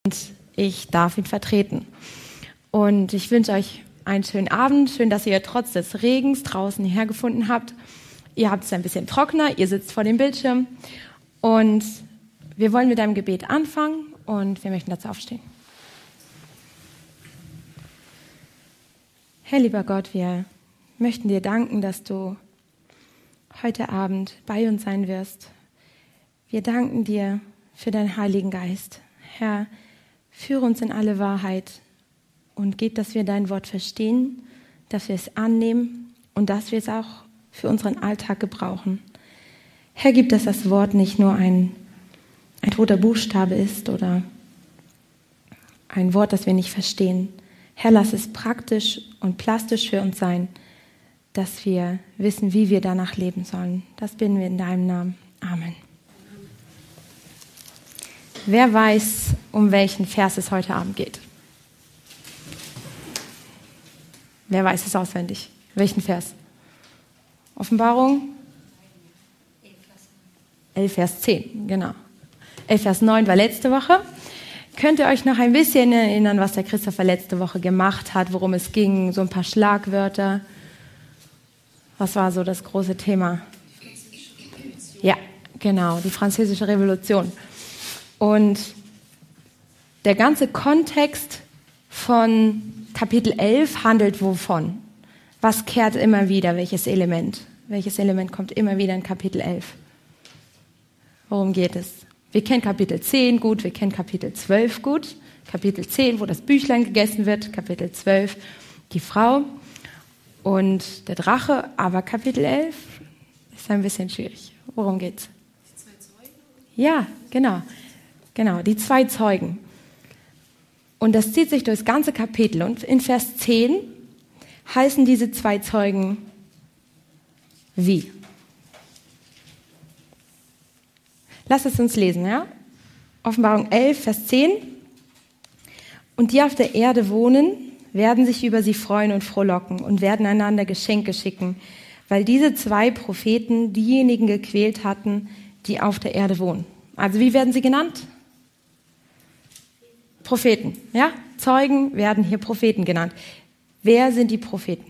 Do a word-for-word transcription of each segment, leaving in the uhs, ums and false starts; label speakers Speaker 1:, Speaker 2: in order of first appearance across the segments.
Speaker 1: Ich darf ihn vertreten. Und ich wünsche euch einen schönen Abend. Schön, dass ihr trotz des Regens draußen hierher gefunden habt. Ihr habt es ein bisschen trockener, ihr sitzt vor dem Bildschirm. Und wir wollen mit einem Gebet anfangen und wir möchten dazu aufstehen. Herr, lieber Gott, wir möchten dir danken, dass du heute Abend bei uns sein wirst. Wir danken dir für deinen Heiligen Geist. Herr, führe uns in alle Wahrheit und gib, dass wir dein Wort verstehen, dass wir es annehmen und dass wir es auch für unseren Alltag gebrauchen. Herr, gib, dass das Wort nicht nur ein, ein toter Buchstabe ist oder ein Wort, das wir nicht verstehen. Herr, lass es praktisch und plastisch für uns sein, dass wir wissen, wie wir danach leben sollen. Das bitten wir in deinem Namen. Amen. Wer weiß, um welchen Vers es heute Abend geht? Wer weiß es auswendig? Welchen Vers? Offenbarung? elf Vers zehn, genau. elf Vers neun war letzte Woche. Könnt ihr euch noch ein bisschen erinnern, was der Christopher letzte Woche gemacht hat, worum es ging, so ein paar Schlagwörter? Was war so das große Thema? Ja, genau, die Französische Revolution. Und der ganze Kontext von Kapitel elf handelt wovon? Was kehrt immer wieder? Welches Element? Welches Element kommt immer wieder in Kapitel elf? Worum geht es? Wir kennen Kapitel zehn gut, wir kennen Kapitel zwölf gut. Kapitel zehn, wo das Büchlein gegessen wird. Kapitel zwölf, die Frau und der Drache. Aber Kapitel elf ist ein bisschen schwierig. Worum geht's? Die zwei Zeugen? Ja, genau. Genau, die zwei Zeugen. Und das zieht sich durch das ganze Kapitel. Und in Vers zehn heißen diese zwei Zeugen wie? Lass es uns lesen, ja? Offenbarung elf, Vers zehn. Und die auf der Erde wohnen, werden sich über sie freuen und frohlocken und werden einander Geschenke schicken, weil diese zwei Propheten diejenigen gequält hatten, die auf der Erde wohnen. Also wie werden sie genannt? Propheten, ja? Zeugen werden hier Propheten genannt. Wer sind die Propheten?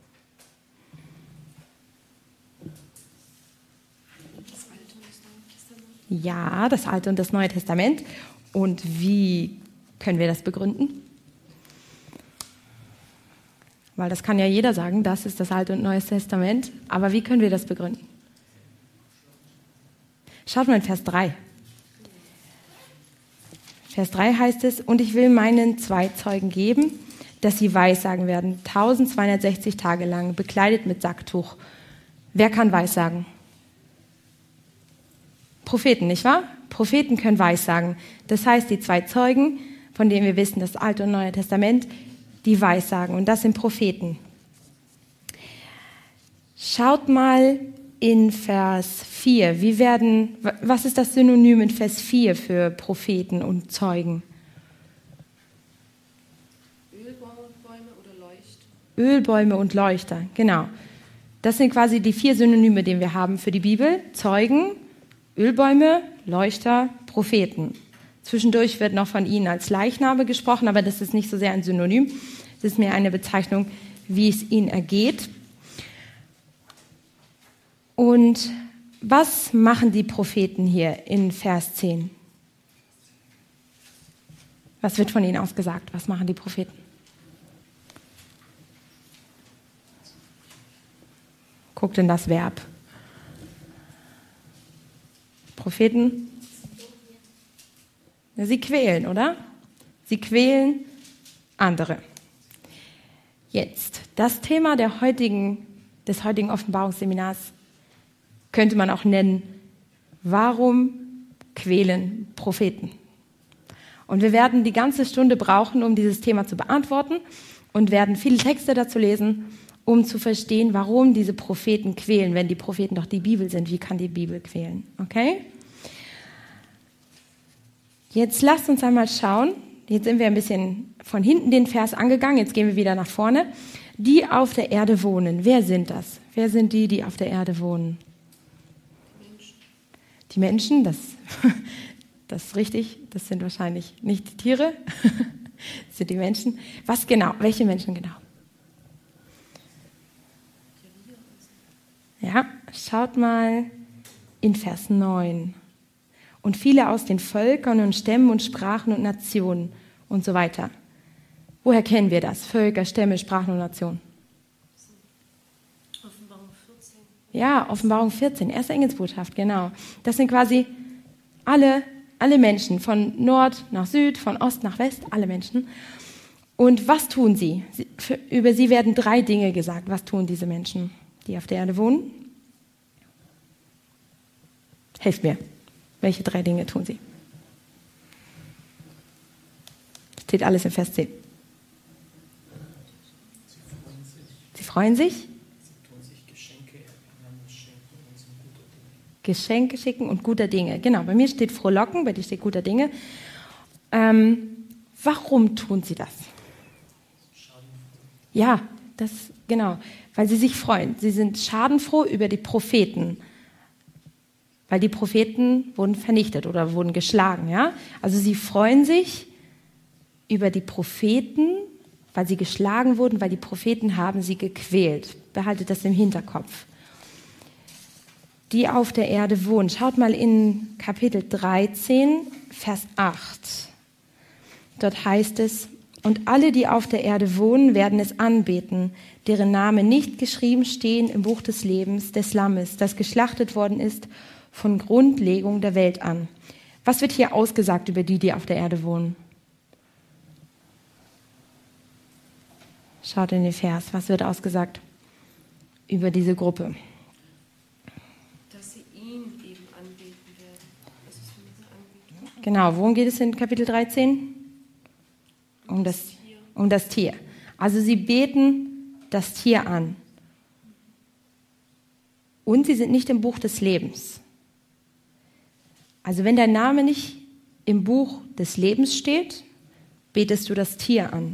Speaker 1: Ja, das Alte und das Neue Testament. Und wie können wir das begründen? Weil das kann ja jeder sagen, das ist das Alte und Neue Testament. Aber wie können wir das begründen? Schaut mal in Vers drei. Vers drei heißt es, und ich will meinen zwei Zeugen geben, dass sie Weissagen werden, eintausendzweihundertsechzig Tage lang, bekleidet mit Sacktuch. Wer kann Weissagen? Propheten, nicht wahr? Propheten können Weissagen. Das heißt, die zwei Zeugen, von denen wir wissen, das Alte und Neue Testament, die Weissagen. Und das sind Propheten. Schaut mal in Vers vier. Wie werden, was ist das Synonym in Vers vier für Propheten und Zeugen?
Speaker 2: Ölbäume oder Leuchter.
Speaker 1: Ölbäume und Leuchter, genau. Das sind quasi die vier Synonyme, die wir haben für die Bibel. Zeugen, Ölbäume, Leuchter, Propheten. Zwischendurch wird noch von ihnen als Leichname gesprochen, aber das ist nicht so sehr ein Synonym. Es ist mehr eine Bezeichnung, wie es ihnen ergeht. Und was machen die Propheten hier in Vers zehn? Was wird von ihnen ausgesagt? Was machen die Propheten? Guckt in das Verb. Propheten? Ja, sie quälen, oder? Sie quälen andere. Jetzt, das Thema der heutigen, des heutigen Offenbarungsseminars könnte man auch nennen, warum quälen Propheten? Und wir werden die ganze Stunde brauchen, um dieses Thema zu beantworten und werden viele Texte dazu lesen, um zu verstehen, warum diese Propheten quälen, wenn die Propheten doch die Bibel sind. Wie kann die Bibel quälen? Okay? Jetzt lasst uns einmal schauen. Jetzt sind wir ein bisschen von hinten den Vers angegangen. Jetzt gehen wir wieder nach vorne. Die auf der Erde wohnen. Wer sind das? Wer sind die, die auf der Erde wohnen?
Speaker 2: Menschen.
Speaker 1: Die Menschen, das, das ist richtig. Das sind wahrscheinlich nicht die Tiere, das sind die Menschen. Was genau? Welche Menschen genau? Ja, schaut mal in Vers neun. Und viele aus den Völkern und Stämmen und Sprachen und Nationen und so weiter. Woher kennen wir das? Völker, Stämme, Sprachen und Nationen.
Speaker 2: Offenbarung vierzehn.
Speaker 1: Ja, Offenbarung vierzehn, erste Engelsbotschaft, genau. Das sind quasi alle, alle Menschen, von Nord nach Süd, von Ost nach West, alle Menschen. Und was tun sie? sie für, über sie werden drei Dinge gesagt. Was tun diese Menschen, die auf der Erde wohnen? Helft mir. Welche drei Dinge tun sie? Steht alles in Vers zehn. Sie freuen sich.
Speaker 3: Sie tun sich Geschenke einander schenken und sind guter Dinge.
Speaker 1: Geschenke schicken und guter Dinge. Genau, bei mir steht frohlocken, bei dir steht guter Dinge. Ähm, warum tun sie das? Ja, das, genau, weil sie sich freuen. Sie sind schadenfroh über die Propheten. Weil die Propheten wurden vernichtet oder wurden geschlagen. Ja? Also sie freuen sich über die Propheten, weil sie geschlagen wurden, weil die Propheten haben sie gequält. Behaltet das im Hinterkopf. Die auf der Erde wohnen. Schaut mal in Kapitel dreizehn, Vers acht. Dort heißt es, und alle, die auf der Erde wohnen, werden es anbeten, deren Namen nicht geschrieben stehen im Buch des Lebens des Lammes, das geschlachtet worden ist von Grundlegung der Welt an. Was wird hier ausgesagt über die, die auf der Erde wohnen? Schaut in den Vers. Was wird ausgesagt über diese Gruppe?
Speaker 2: Dass sie ihn eben anbeten werden. Das ist für mich eine Anbetung.
Speaker 1: Genau, worum geht es in Kapitel dreizehn? Um das, um das Tier. Also sie beten das Tier an. Und sie sind nicht im Buch des Lebens. Also wenn dein Name nicht im Buch des Lebens steht, betest du das Tier an.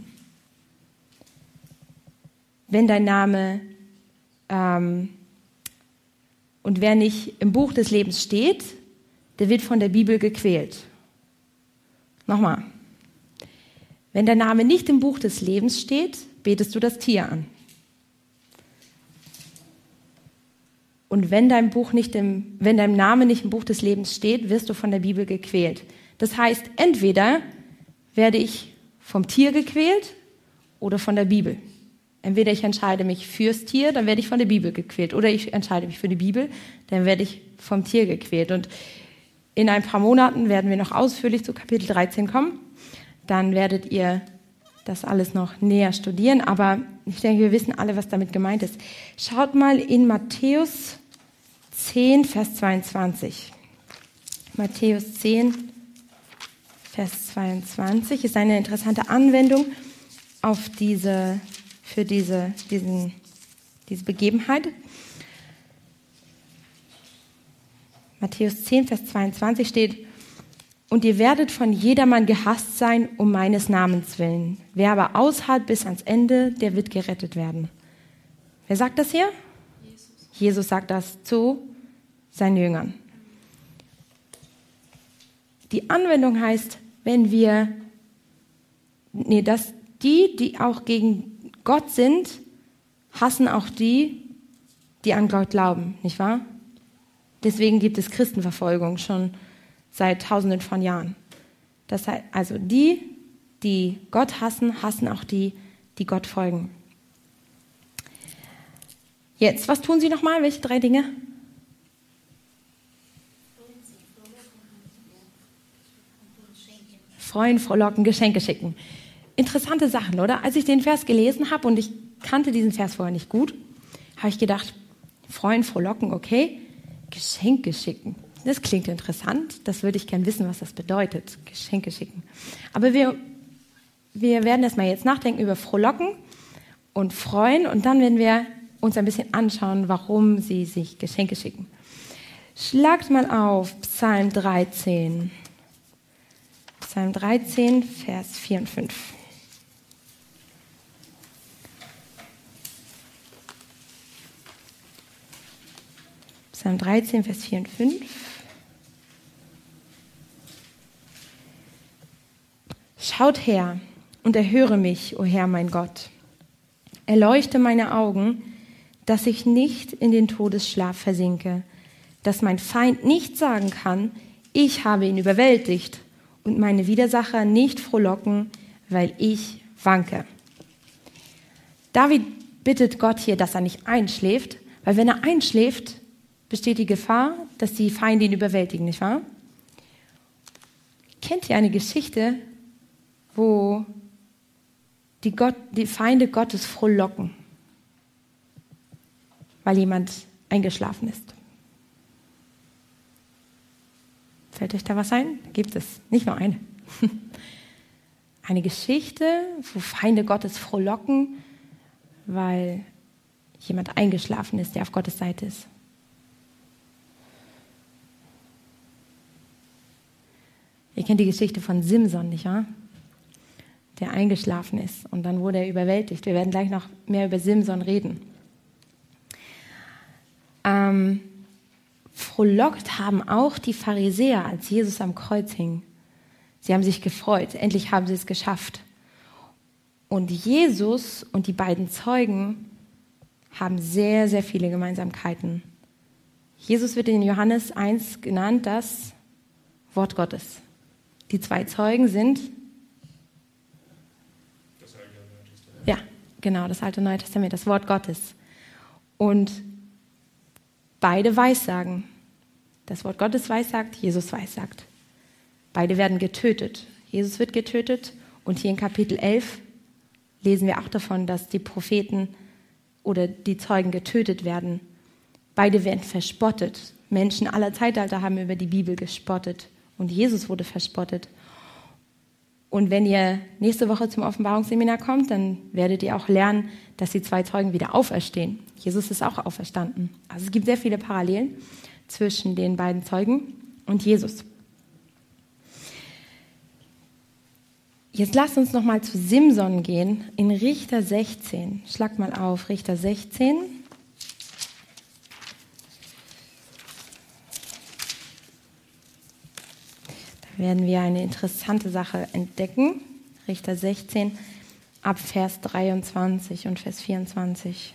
Speaker 1: Wenn dein Name ähm, und wer nicht im Buch des Lebens steht, der wird von der Bibel gequält. Nochmal. Wenn dein Name nicht im Buch des Lebens steht, betest du das Tier an. Und wenn dein, Buch nicht im, wenn dein Name nicht im Buch des Lebens steht, wirst du von der Bibel gequält. Das heißt, entweder werde ich vom Tier gequält oder von der Bibel. Entweder ich entscheide mich fürs Tier, dann werde ich von der Bibel gequält. Oder ich entscheide mich für die Bibel, dann werde ich vom Tier gequält. Und in ein paar Monaten werden wir noch ausführlich zu Kapitel dreizehn kommen. Dann werdet ihr das alles noch näher studieren. Aber ich denke, wir wissen alle, was damit gemeint ist. Schaut mal in Matthäus zehn, Vers zweiundzwanzig. Matthäus zehn, Vers zweiundzwanzig ist eine interessante Anwendung auf diese, für diese, diesen, diese Begebenheit. Matthäus zehn, Vers zweiundzwanzig steht, und ihr werdet von jedermann gehasst sein um meines Namens willen. Wer aber aushält bis ans Ende, der wird gerettet werden. Wer sagt das hier?
Speaker 2: Jesus.
Speaker 1: Jesus sagt das zu seinen Jüngern. Die Anwendung heißt, wenn wir, nee, dass die, die auch gegen Gott sind, hassen auch die, die an Gott glauben, nicht wahr? Deswegen gibt es Christenverfolgung schon seit Tausenden von Jahren. Das heißt, also die, die Gott hassen, hassen auch die, die Gott folgen. Jetzt, was tun sie nochmal? Welche drei Dinge? Freuen, frohlocken, Geschenke schicken. Interessante Sachen, oder? Als ich den Vers gelesen habe, und ich kannte diesen Vers vorher nicht gut, habe ich gedacht, freuen, frohlocken, okay, Geschenke schicken. Das klingt interessant, das würde ich gern wissen, was das bedeutet, Geschenke schicken. Aber wir, wir werden erstmal jetzt nachdenken über frohlocken und freuen, und dann werden wir uns ein bisschen anschauen, warum sie sich Geschenke schicken. Schlagt mal auf Psalm dreizehn. Psalm dreizehn, Vers vier und fünf. Psalm dreizehn, Vers vier und fünf. Schaut her und erhöre mich, o Herr mein Gott. Erleuchte meine Augen, dass ich nicht in den Todesschlaf versinke, dass mein Feind nicht sagen kann, ich habe ihn überwältigt und meine Widersacher nicht frohlocken, weil ich wanke. David bittet Gott hier, dass er nicht einschläft, weil wenn er einschläft, besteht die Gefahr, dass die Feinde ihn überwältigen, nicht wahr? Kennt ihr eine Geschichte, wo die, Gott, die Feinde Gottes frohlocken, weil jemand eingeschlafen ist? Fällt euch da was ein? Gibt es. Nicht nur eine. Eine Geschichte, wo Feinde Gottes frohlocken, weil jemand eingeschlafen ist, der auf Gottes Seite ist. Ihr kennt die Geschichte von Simson, nicht wahr? Der eingeschlafen ist und dann wurde er überwältigt. Wir werden gleich noch mehr über Simson reden. Ähm, frohlockt haben auch die Pharisäer, als Jesus am Kreuz hing. Sie haben sich gefreut, endlich haben sie es geschafft. Und Jesus und die beiden Zeugen haben sehr, sehr viele Gemeinsamkeiten. Jesus wird in Johannes eins genannt, das Wort Gottes. Die zwei Zeugen sind
Speaker 3: Das Alte und Neue Testament.
Speaker 1: Ja, genau, das Alte und Neue Testament, das Wort Gottes. Und beide weissagen. Das Wort Gottes weissagt, Jesus weissagt. Beide werden getötet. Jesus wird getötet und hier in Kapitel elf lesen wir auch davon, dass die Propheten oder die Zeugen getötet werden. Beide werden verspottet. Menschen aller Zeitalter haben über die Bibel gespottet und Jesus wurde verspottet. Und wenn ihr nächste Woche zum Offenbarungsseminar kommt, dann werdet ihr auch lernen, dass die zwei Zeugen wieder auferstehen. Jesus ist auch auferstanden. Also es gibt sehr viele Parallelen zwischen den beiden Zeugen und Jesus. Jetzt lasst uns noch mal zu Simson gehen, in Richter sechzehn. Schlag mal auf, Richter sechzehn. Da werden wir eine interessante Sache entdecken. Richter sechzehn, ab Vers dreiundzwanzig und Vers vierundzwanzig.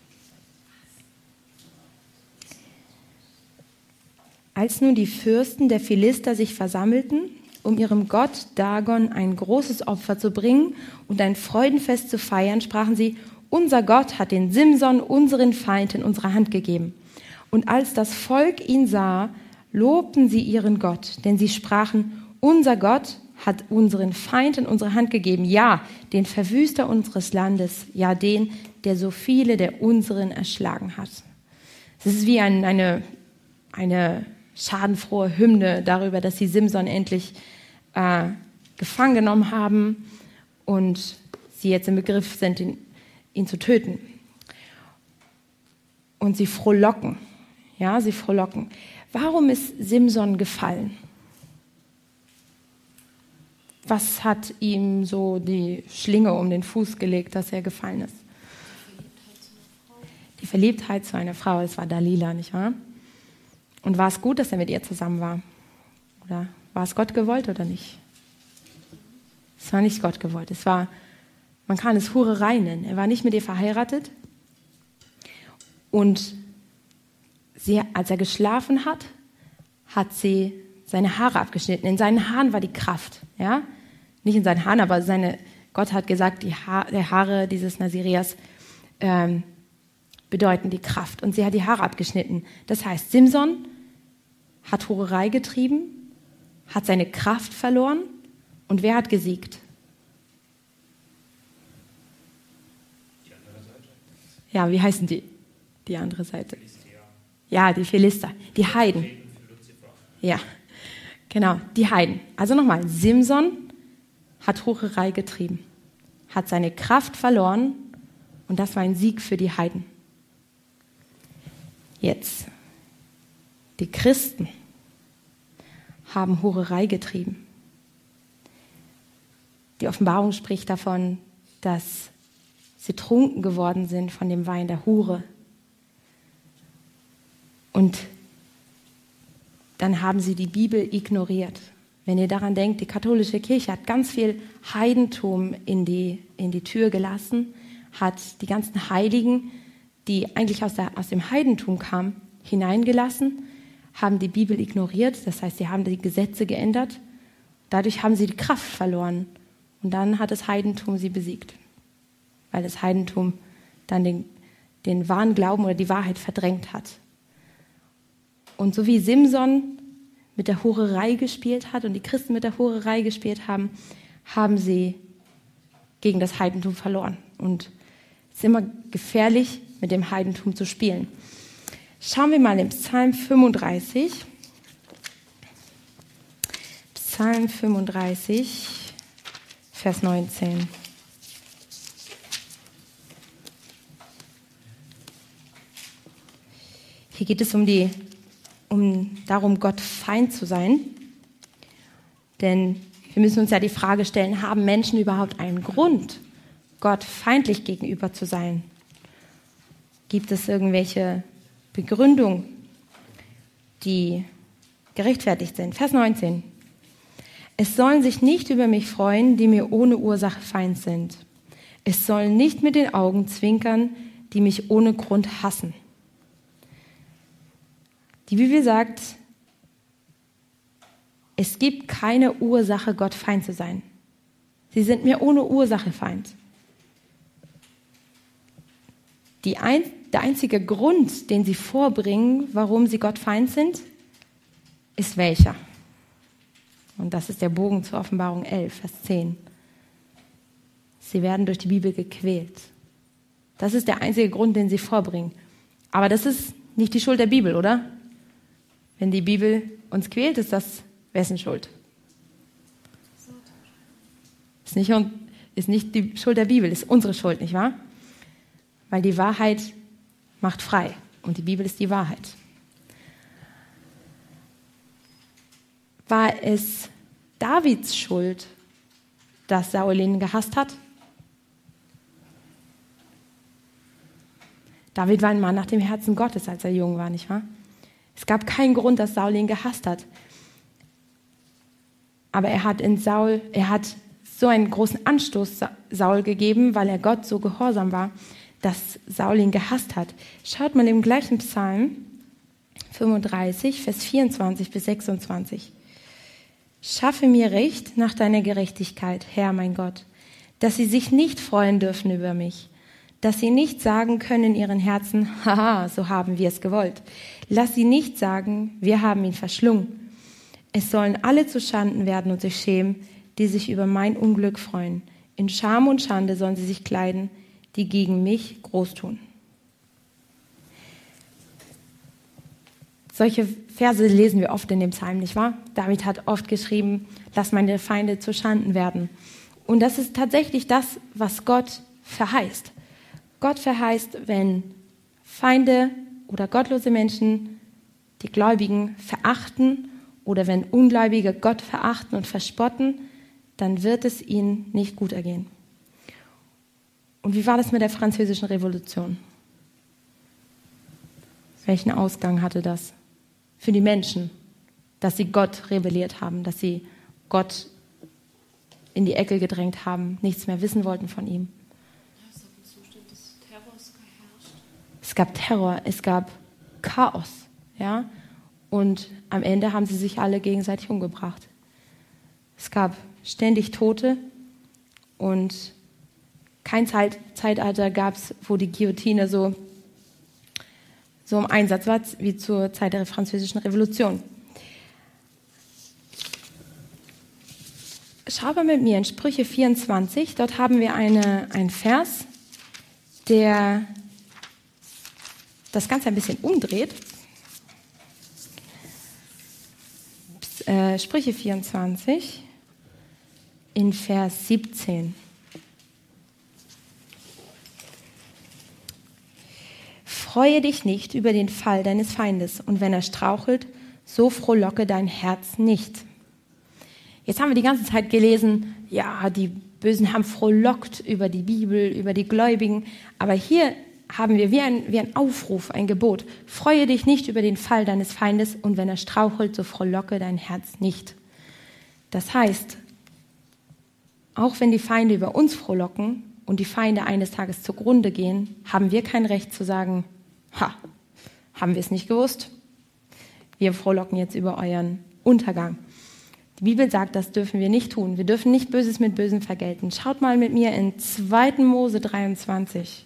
Speaker 1: Als nun die Fürsten der Philister sich versammelten, um ihrem Gott Dagon ein großes Opfer zu bringen und ein Freudenfest zu feiern, sprachen sie, unser Gott hat den Simson, unseren Feind, in unsere Hand gegeben. Und als das Volk ihn sah, lobten sie ihren Gott, denn sie sprachen, unser Gott hat unseren Feind in unsere Hand gegeben, ja, den Verwüster unseres Landes, ja, den, der so viele der unseren erschlagen hat. Es ist wie ein, eine, eine schadenfrohe Hymne darüber, dass sie Simson endlich äh, gefangen genommen haben und sie jetzt im Begriff sind, ihn, ihn zu töten. Und sie frohlocken. Ja, sie frohlocken. Warum ist Simson gefallen? Was hat ihm so die Schlinge um den Fuß gelegt, dass er gefallen ist? Die Verliebtheit zu einer Frau, es war Dalila, nicht wahr? Und war es gut, dass er mit ihr zusammen war? Oder war es Gott gewollt oder nicht? Es war nicht Gott gewollt. Es war, man kann es Hurerei nennen. Er war nicht mit ihr verheiratet. Und sie, als er geschlafen hat, hat sie seine Haare abgeschnitten. In seinen Haaren war die Kraft. Ja? Nicht in seinen Haaren, aber seine, Gott hat gesagt, die ha- der Haare dieses Nazireas ähm, bedeuten die Kraft. Und sie hat die Haare abgeschnitten. Das heißt, Simson hat Hurerei getrieben, hat seine Kraft verloren. Und wer hat gesiegt?
Speaker 3: Die andere Seite.
Speaker 1: Ja, wie heißen die? Die andere Seite.
Speaker 3: Philistia.
Speaker 1: Ja, die Philister, die Heiden.
Speaker 3: Reden für Luzifer.
Speaker 1: Ja, genau, die Heiden. Also nochmal, Simson hat Hurerei getrieben, hat seine Kraft verloren und das war ein Sieg für die Heiden. Jetzt, die Christen haben Hurerei getrieben. Die Offenbarung spricht davon, dass sie trunken geworden sind von dem Wein der Hure. Und dann haben sie die Bibel ignoriert. Wenn ihr daran denkt, die katholische Kirche hat ganz viel Heidentum in die, in die Tür gelassen, hat die ganzen Heiligen, die eigentlich aus, der, aus dem Heidentum kamen, hineingelassen, haben die Bibel ignoriert, das heißt, sie haben die Gesetze geändert. Dadurch haben sie die Kraft verloren. Und dann hat das Heidentum sie besiegt, weil das Heidentum dann den, den wahren Glauben oder die Wahrheit verdrängt hat. Und so wie Simson mit der Hurerei gespielt hat und die Christen mit der Hurerei gespielt haben, haben sie gegen das Heidentum verloren. Und es ist immer gefährlich, mit dem Heidentum zu spielen. Schauen wir mal in Psalm fünfunddreißig. Psalm fünfunddreißig, Vers neunzehn. Hier geht es um die um darum, Gott Feind zu sein. Denn wir müssen uns ja die Frage stellen, haben Menschen überhaupt einen Grund, Gott feindlich gegenüber zu sein? Gibt es irgendwelche Begründungen, die gerechtfertigt sind? Vers neunzehn. Es sollen sich nicht über mich freuen, die mir ohne Ursache Feind sind. Es sollen nicht mit den Augen zwinkern, die mich ohne Grund hassen. Die Bibel sagt, es gibt keine Ursache, Gott Feind zu sein. Sie sind mir ohne Ursache Feind. Die ein, der einzige Grund, den sie vorbringen, warum sie Gott Feind sind, ist welcher? Und das ist der Bogen zur Offenbarung elf, Vers zehn. Sie werden durch die Bibel gequält. Das ist der einzige Grund, den sie vorbringen. Aber das ist nicht die Schuld der Bibel, oder? Wenn die Bibel uns quält, ist das wessen Schuld? Ist nicht, ist nicht die Schuld der Bibel, ist unsere Schuld, nicht wahr? Weil die Wahrheit macht frei und die Bibel ist die Wahrheit. War es Davids Schuld, dass Saul ihn gehasst hat? David war ein Mann nach dem Herzen Gottes, als er jung war, nicht wahr? Es gab keinen Grund, dass Saul ihn gehasst hat. Aber er hat in Saul, er hat so einen großen Anstoß Saul gegeben, weil er Gott so gehorsam war, dass Saul ihn gehasst hat. Schaut mal im gleichen Psalm fünfunddreißig, Vers vierundzwanzig bis sechsundzwanzig. Schaffe mir Recht nach deiner Gerechtigkeit, Herr mein Gott, dass sie sich nicht freuen dürfen über mich, dass sie nicht sagen können in ihren Herzen, haha, so haben wir es gewollt. Lass sie nicht sagen, wir haben ihn verschlungen. Es sollen alle zu Schanden werden und sich schämen, die sich über mein Unglück freuen. In Scham und Schande sollen sie sich kleiden, die gegen mich groß tun. Solche Verse lesen wir oft in dem Psalm, nicht wahr? David hat oft geschrieben, lass meine Feinde zu Schanden werden. Und das ist tatsächlich das, was Gott verheißt. Gott verheißt, wenn Feinde oder gottlose Menschen die Gläubigen verachten oder wenn Ungläubige Gott verachten und verspotten, dann wird es ihnen nicht gut ergehen. Und wie war das mit der Französischen Revolution? Welchen Ausgang hatte das für die Menschen, dass sie Gott rebelliert haben, dass sie Gott in die Ecke gedrängt haben, nichts mehr wissen wollten von ihm?
Speaker 2: Es hat ein Zustand des Terrors geherrscht.
Speaker 1: Es gab Terror, es gab Chaos, ja, und am Ende haben sie sich alle gegenseitig umgebracht. Es gab ständig Tote und kein Zeit, Zeitalter gab es, wo die Guillotine so, so im Einsatz war, wie zur Zeit der Französischen Revolution. Schau mal mit mir in Sprüche vierundzwanzig, dort haben wir eine, einen Vers, der das Ganze ein bisschen umdreht. Äh, Sprüche vierundzwanzig in Vers siebzehn. Freue dich nicht über den Fall deines Feindes, und wenn er strauchelt, so frohlocke dein Herz nicht. Jetzt haben wir die ganze Zeit gelesen, ja, die Bösen haben frohlockt über die Bibel, über die Gläubigen, aber hier haben wir wie ein, wie ein Aufruf, ein Gebot. Freue dich nicht über den Fall deines Feindes, und wenn er strauchelt, so frohlocke dein Herz nicht. Das heißt, auch wenn die Feinde über uns frohlocken und die Feinde eines Tages zugrunde gehen, haben wir kein Recht zu sagen, ha, haben wir es nicht gewusst? Wir frohlocken jetzt über euren Untergang. Die Bibel sagt, das dürfen wir nicht tun. Wir dürfen nicht Böses mit Bösem vergelten. Schaut mal mit mir in zweiten Mose dreiundzwanzig.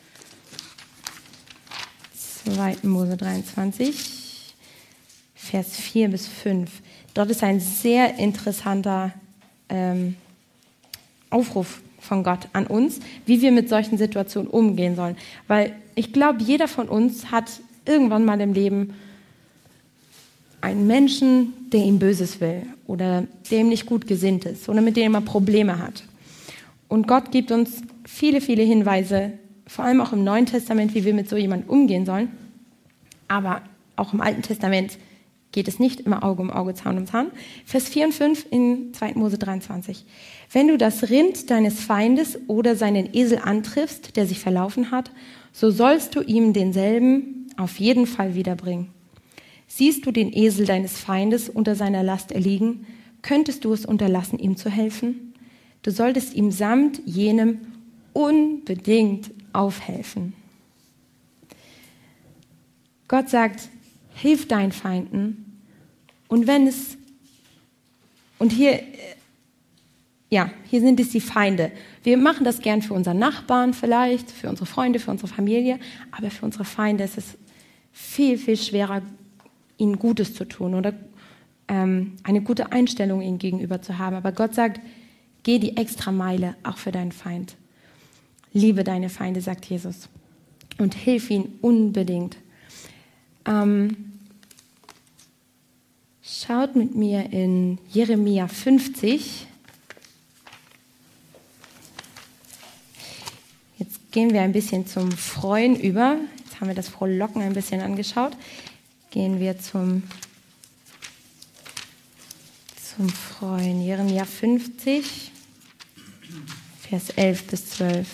Speaker 1: zweiten Mose dreiundzwanzig, Vers vier bis fünf. Dort ist ein sehr interessanter ähm, Aufruf von Gott an uns, wie wir mit solchen Situationen umgehen sollen. Weil ich glaube, jeder von uns hat irgendwann mal im Leben einen Menschen, der ihm Böses will oder der ihm nicht gut gesinnt ist oder mit dem er Probleme hat. Und Gott gibt uns viele, viele Hinweise, vor allem auch im Neuen Testament, wie wir mit so jemandem umgehen sollen. Aber auch im Alten Testament geht es nicht immer Auge um Auge, Zahn um Zahn. Vers vier und fünf in zweiten Mose dreiundzwanzig. Wenn du das Rind deines Feindes oder seinen Esel antriffst, der sich verlaufen hat, so sollst du ihm denselben auf jeden Fall wiederbringen. Siehst du den Esel deines Feindes unter seiner Last erliegen, könntest du es unterlassen, ihm zu helfen? Du solltest ihm samt jenem unbedingt aufhelfen. Gott sagt, hilf deinen Feinden. Und wenn es, und hier, ja, hier sind es die Feinde. Wir machen das gern für unseren Nachbarn vielleicht, für unsere Freunde, für unsere Familie, aber für unsere Feinde ist es viel, viel schwerer, ihnen Gutes zu tun oder ähm, eine gute Einstellung ihnen gegenüber zu haben. Aber Gott sagt, geh die extra Meile auch für deinen Feind. Liebe deine Feinde, sagt Jesus. Und hilf ihnen unbedingt. Ähm, schaut mit mir in Jeremia fünfzig. Jetzt gehen wir ein bisschen zum Freuen über. Jetzt haben wir das Frohlocken ein bisschen angeschaut. Gehen wir zum, zum Freuen. Jeremia fünfzig, Vers elf bis zwölf.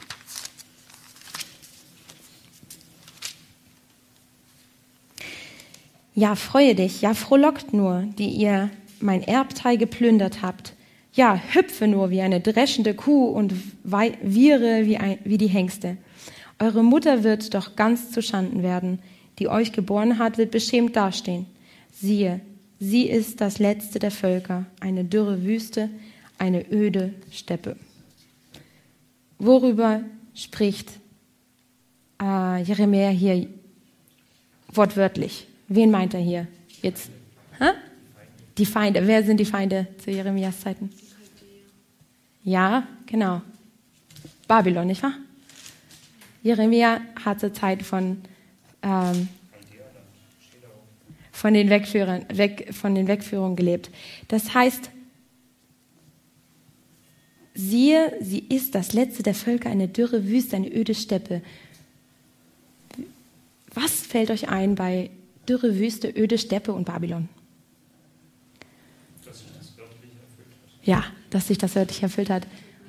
Speaker 1: Ja, freue dich, ja, frohlockt nur, die ihr mein Erbteil geplündert habt. Ja, hüpfe nur wie eine dreschende Kuh und wiehre wie, ein, wie die Hengste. Eure Mutter wird doch ganz zuschanden werden, die euch geboren hat, wird beschämt dastehen. Siehe, sie ist das letzte der Völker, eine dürre Wüste, eine öde Steppe. Worüber spricht äh, Jeremia hier wortwörtlich? Wen meint er hier jetzt? Hä? Die Feinde. Wer sind die Feinde zu Jeremias Zeiten? Ja, genau. Babylon, nicht wahr? Jeremia hat zur Zeit von ähm, von den Wegführern, weg, von den Wegführungen gelebt. Das heißt, siehe, sie ist das letzte der Völker, eine dürre Wüste, eine öde Steppe. Was fällt euch ein bei dürre Wüste, öde Steppe und Babylon?
Speaker 3: Dass sich das wörtlich erfüllt hat.
Speaker 1: Ja, dass sich das wörtlich erfüllt hat.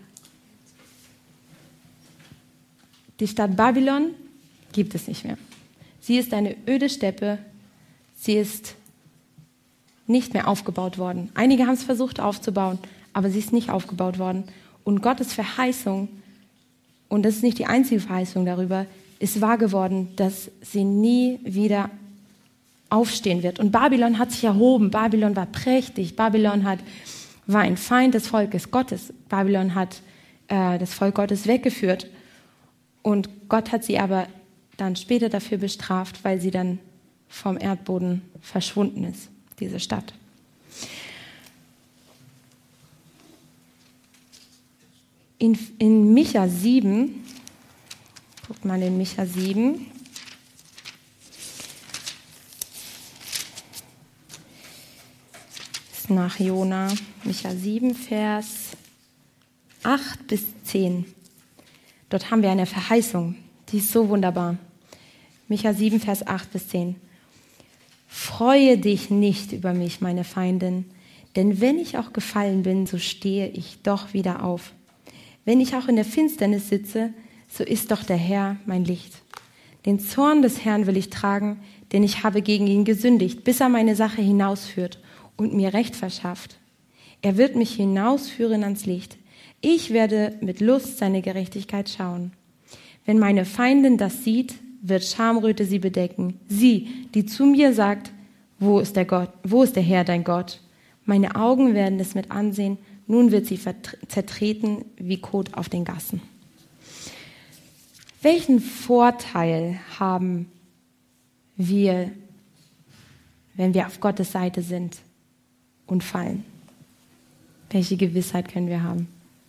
Speaker 1: Die Stadt Babylon gibt es nicht mehr. Sie ist eine öde Steppe. Sie ist nicht mehr aufgebaut worden. Einige haben es versucht aufzubauen, aber sie ist nicht aufgebaut worden. Und Gottes Verheißung, und das ist nicht die einzige Verheißung darüber, ist wahr geworden, dass sie nie wieder aufstehen wird. Und Babylon hat sich erhoben. Babylon war prächtig. Babylon hat, war ein Feind des Volkes Gottes. Babylon hat äh, das Volk Gottes weggeführt. Und Gott hat sie aber dann später dafür bestraft, weil sie dann vom Erdboden verschwunden ist, diese Stadt. In, in Micha sieben, guckt mal in Micha sieben, ist nach Jona, Micha sieben, Vers acht bis zehn. Dort haben wir eine Verheißung, die ist so wunderbar. Micha sieben, Vers acht bis zehn. Freue dich nicht über mich, meine Feindin, denn wenn ich auch gefallen bin, so stehe ich doch wieder auf. Wenn ich auch in der Finsternis sitze, so ist doch der Herr mein Licht. Den Zorn des Herrn will ich tragen, denn ich habe gegen ihn gesündigt, bis er meine Sache hinausführt und mir Recht verschafft. Er wird mich hinausführen ans Licht. Ich werde mit Lust seine Gerechtigkeit schauen. Wenn meine Feindin das sieht, wird Schamröte sie bedecken. Sie, die zu mir sagt, wo ist der Gott, wo ist der Herr, dein Gott? Meine Augen werden es mit ansehen. Nun wird sie zertreten wie Kot auf den Gassen. Welchen Vorteil haben wir, wenn wir auf Gottes Seite sind und fallen? Welche Gewissheit können wir haben?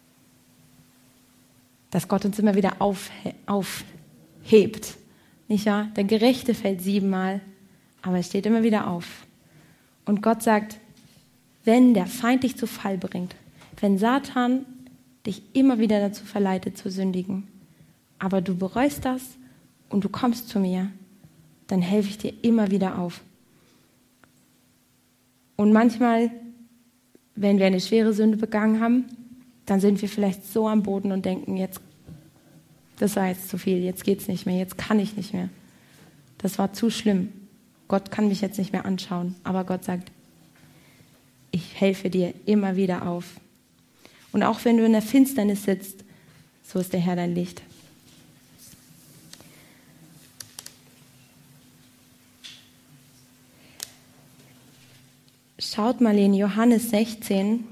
Speaker 1: Dass Gott uns immer wieder aufhe- aufhebt. Nicht wahr? Der Gerechte fällt siebenmal, aber er steht immer wieder auf. Und Gott sagt, wenn der Feind dich zu Fall bringt, wenn Satan dich immer wieder dazu verleitet zu sündigen, aber du bereust das und du kommst zu mir, dann helfe ich dir immer wieder auf. Und manchmal, wenn wir eine schwere Sünde begangen haben, dann sind wir vielleicht so am Boden und denken, jetzt, das war jetzt zu viel, jetzt geht's nicht mehr, jetzt kann ich nicht mehr. Das war zu schlimm. Gott kann mich jetzt nicht mehr anschauen. Aber Gott sagt, ich helfe dir immer wieder auf. Und auch wenn du in der Finsternis sitzt, so ist der Herr dein Licht. Schaut mal in Johannes sechzehn,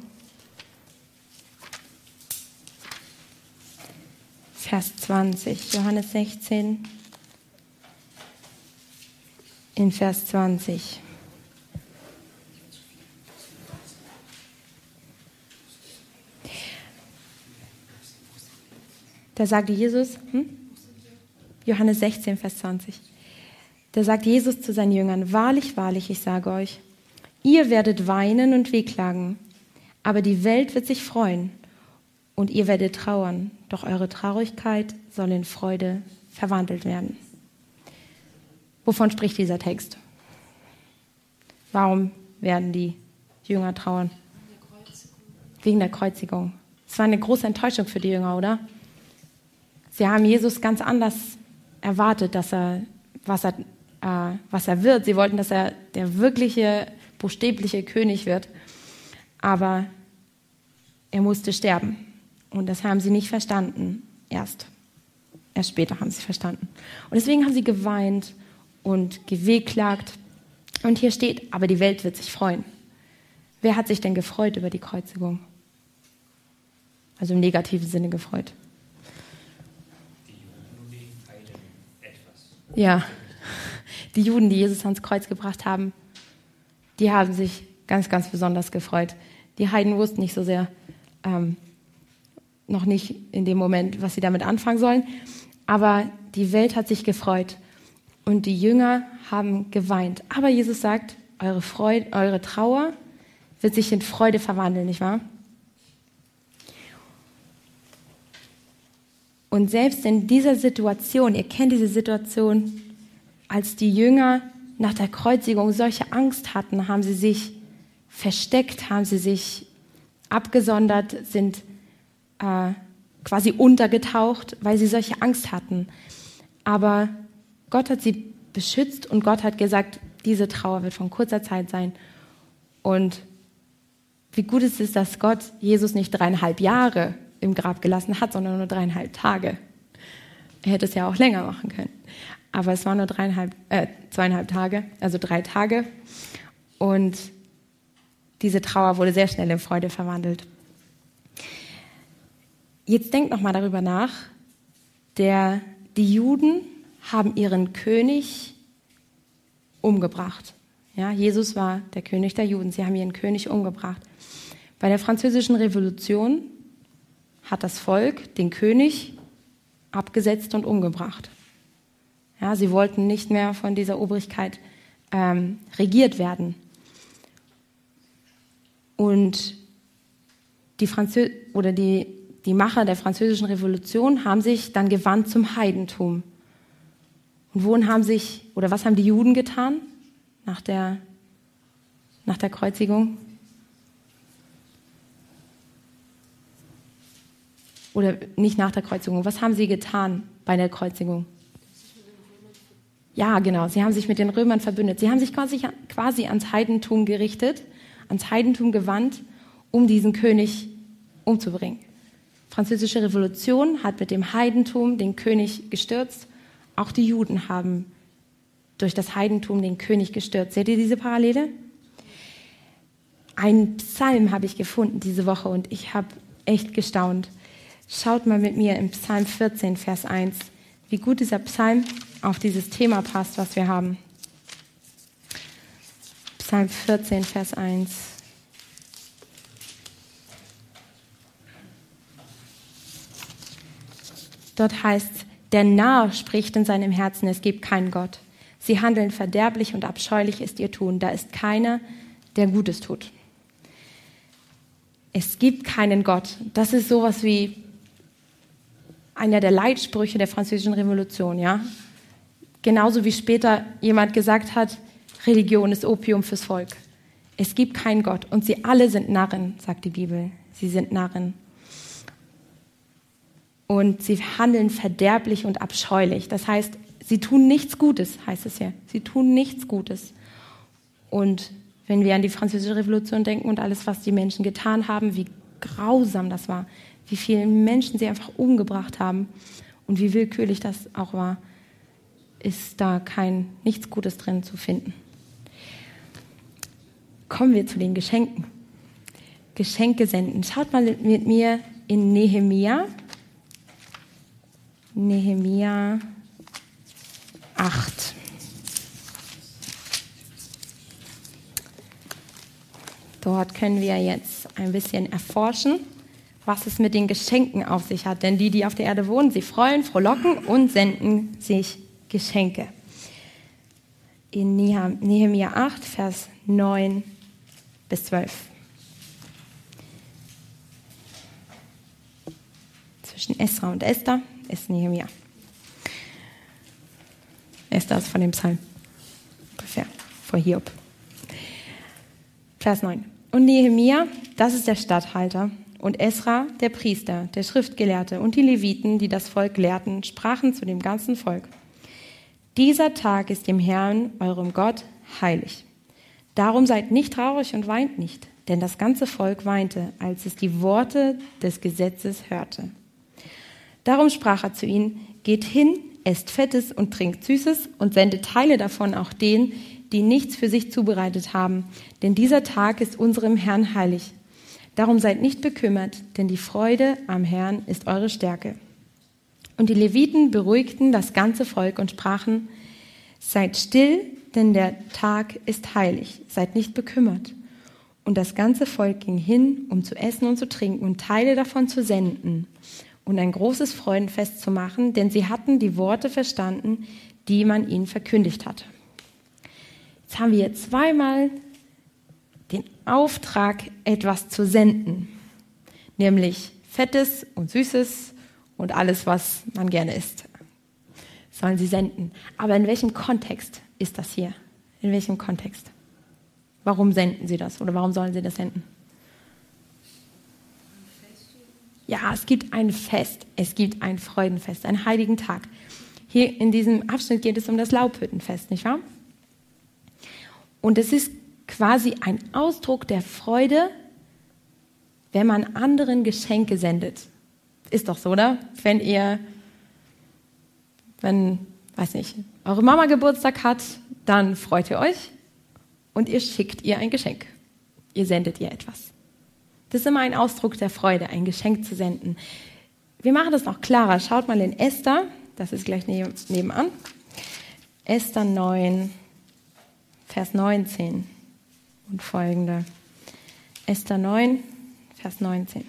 Speaker 1: Vers zwanzig. Johannes sechzehn, in Vers zwanzig. Da sagte Jesus, hm? Johannes sechzehn, Vers zwanzig. Da sagt Jesus zu seinen Jüngern, wahrlich, wahrlich, ich sage euch, ihr werdet weinen und wehklagen, aber die Welt wird sich freuen und ihr werdet trauern, doch eure Traurigkeit soll in Freude verwandelt werden. Wovon spricht dieser Text? Warum werden die Jünger trauern? Wegen der Kreuzigung. Es war eine große Enttäuschung für die Jünger, oder? Sie haben Jesus ganz anders erwartet, dass er, was er, äh, was er wird. Sie wollten, dass er der wirkliche, buchstäbliche König wird. Aber er musste sterben. Und das haben sie nicht verstanden. Erst. Erst später haben sie es verstanden. Und deswegen haben sie geweint und gewehklagt. Und hier steht, aber die Welt wird sich freuen. Wer hat sich denn gefreut über die Kreuzigung? Also im negativen Sinne gefreut. Ja, die Juden, die Jesus ans Kreuz gebracht haben, die haben sich ganz, ganz besonders gefreut. Die Heiden wussten nicht so sehr, ähm, noch nicht in dem Moment, was sie damit anfangen sollen. Aber die Welt hat sich gefreut und die Jünger haben geweint. Aber Jesus sagt, eure Freude, eure Trauer wird sich in Freude verwandeln, nicht wahr? Und selbst in dieser Situation, ihr kennt diese Situation, als die Jünger nach der Kreuzigung solche Angst hatten, haben sie sich versteckt, haben sie sich abgesondert, sind äh, quasi untergetaucht, weil sie solche Angst hatten. Aber Gott hat sie beschützt und Gott hat gesagt, diese Trauer wird von kurzer Zeit sein. Und wie gut ist es, dass Gott Jesus nicht dreieinhalb Jahre im Grab gelassen hat, sondern nur dreieinhalb Tage. Er hätte es ja auch länger machen können. Aber es waren nur dreieinhalb, äh, zweieinhalb Tage, also drei Tage. Und diese Trauer wurde sehr schnell in Freude verwandelt. Jetzt denkt noch mal darüber nach. Der, die Juden haben ihren König umgebracht. Ja, Jesus war der König der Juden. Sie haben ihren König umgebracht. Bei der Französischen Revolution hat das Volk den König abgesetzt und umgebracht. Ja, sie wollten nicht mehr von dieser Obrigkeit ähm, regiert werden. Und die, Franzö- oder die, die Macher der Französischen Revolution haben sich dann gewandt zum Heidentum. Und wohin haben sich, oder was haben die Juden getan nach der, nach der Kreuzigung? Oder nicht nach der Kreuzigung. Was haben sie getan bei der Kreuzigung? Ja, genau. Sie haben sich mit den Römern verbündet. Sie haben sich quasi, quasi ans Heidentum gerichtet, ans Heidentum gewandt um diesen König umzubringen. Die Französische Revolution hat mit dem Heidentum den König gestürzt. Auch die Juden haben durch das Heidentum den König gestürzt. Seht ihr diese Parallele? Einen Psalm habe ich gefunden diese Woche und ich habe echt gestaunt. Schaut mal mit mir in Psalm vierzehn, Vers eins, wie gut dieser Psalm auf dieses Thema passt, was wir haben. Psalm vierzehn, Vers eins. Dort heißt es, der Narr spricht in seinem Herzen, es gibt keinen Gott. Sie handeln verderblich und abscheulich ist ihr Tun. Da ist keiner, der Gutes tut. Es gibt keinen Gott. Das ist sowas wie einer der Leitsprüche der Französischen Revolution, ja? Genauso wie später jemand gesagt hat, Religion ist Opium fürs Volk. Es gibt keinen Gott und sie alle sind Narren, sagt die Bibel. Sie sind Narren. Und sie handeln verderblich und abscheulich. Das heißt, sie tun nichts Gutes, heißt es ja. Sie tun nichts Gutes. Und wenn wir an die Französische Revolution denken und alles, was die Menschen getan haben, wie grausam das war, wie viele Menschen sie einfach umgebracht haben und wie willkürlich das auch war, ist da kein nichts Gutes drin zu finden. Kommen wir zu den Geschenken. Geschenke senden. Schaut mal mit mir in Nehemia. Nehemia acht. Dort können wir jetzt ein bisschen erforschen, was es mit den Geschenken auf sich hat. Denn die, die auf der Erde wohnen, sie freuen, frohlocken und senden sich Geschenke. In Nehemia acht, Vers neun bis zwölf. Zwischen Esra und Esther ist Nehemia. Esther ist von dem Psalm. Ungefähr, vor Hiob. Vers neun. Und Nehemia, das ist der Statthalter, und Esra, der Priester, der Schriftgelehrte und die Leviten, die das Volk lehrten, sprachen zu dem ganzen Volk: Dieser Tag ist dem Herrn, eurem Gott, heilig. Darum seid nicht traurig und weint nicht, denn das ganze Volk weinte, als es die Worte des Gesetzes hörte. Darum sprach er zu ihnen: Geht hin, esst Fettes und trinkt Süßes und sendet Teile davon auch denen, die nichts für sich zubereitet haben, denn dieser Tag ist unserem Herrn heilig. Darum seid nicht bekümmert, denn die Freude am Herrn ist eure Stärke. Und die Leviten beruhigten das ganze Volk und sprachen: Seid still, denn der Tag ist heilig, seid nicht bekümmert. Und das ganze Volk ging hin, um zu essen und zu trinken und Teile davon zu senden und ein großes Freudenfest zu machen, denn sie hatten die Worte verstanden, die man ihnen verkündigt hatte. Jetzt haben wir zweimal den Auftrag, etwas zu senden, nämlich Fettes und Süßes und alles, was man gerne isst, sollen sie senden. Aber in welchem Kontext ist das hier? In welchem Kontext? Warum senden sie das oder warum sollen sie das senden? Ja, es gibt ein Fest, es gibt ein Freudenfest, einen heiligen Tag. Hier in diesem Abschnitt geht es um das Laubhüttenfest, nicht wahr? Und es ist quasi ein Ausdruck der Freude, wenn man anderen Geschenke sendet. Ist doch so, oder? Wenn ihr, wenn, weiß nicht, eure Mama Geburtstag hat, dann freut ihr euch und ihr schickt ihr ein Geschenk. Ihr sendet ihr etwas. Das ist immer ein Ausdruck der Freude, ein Geschenk zu senden. Wir machen das noch klarer. Schaut mal in Esther, das ist gleich nebenan. Esther neun, Vers neunzehn und folgende. Esther neun, Vers neunzehn.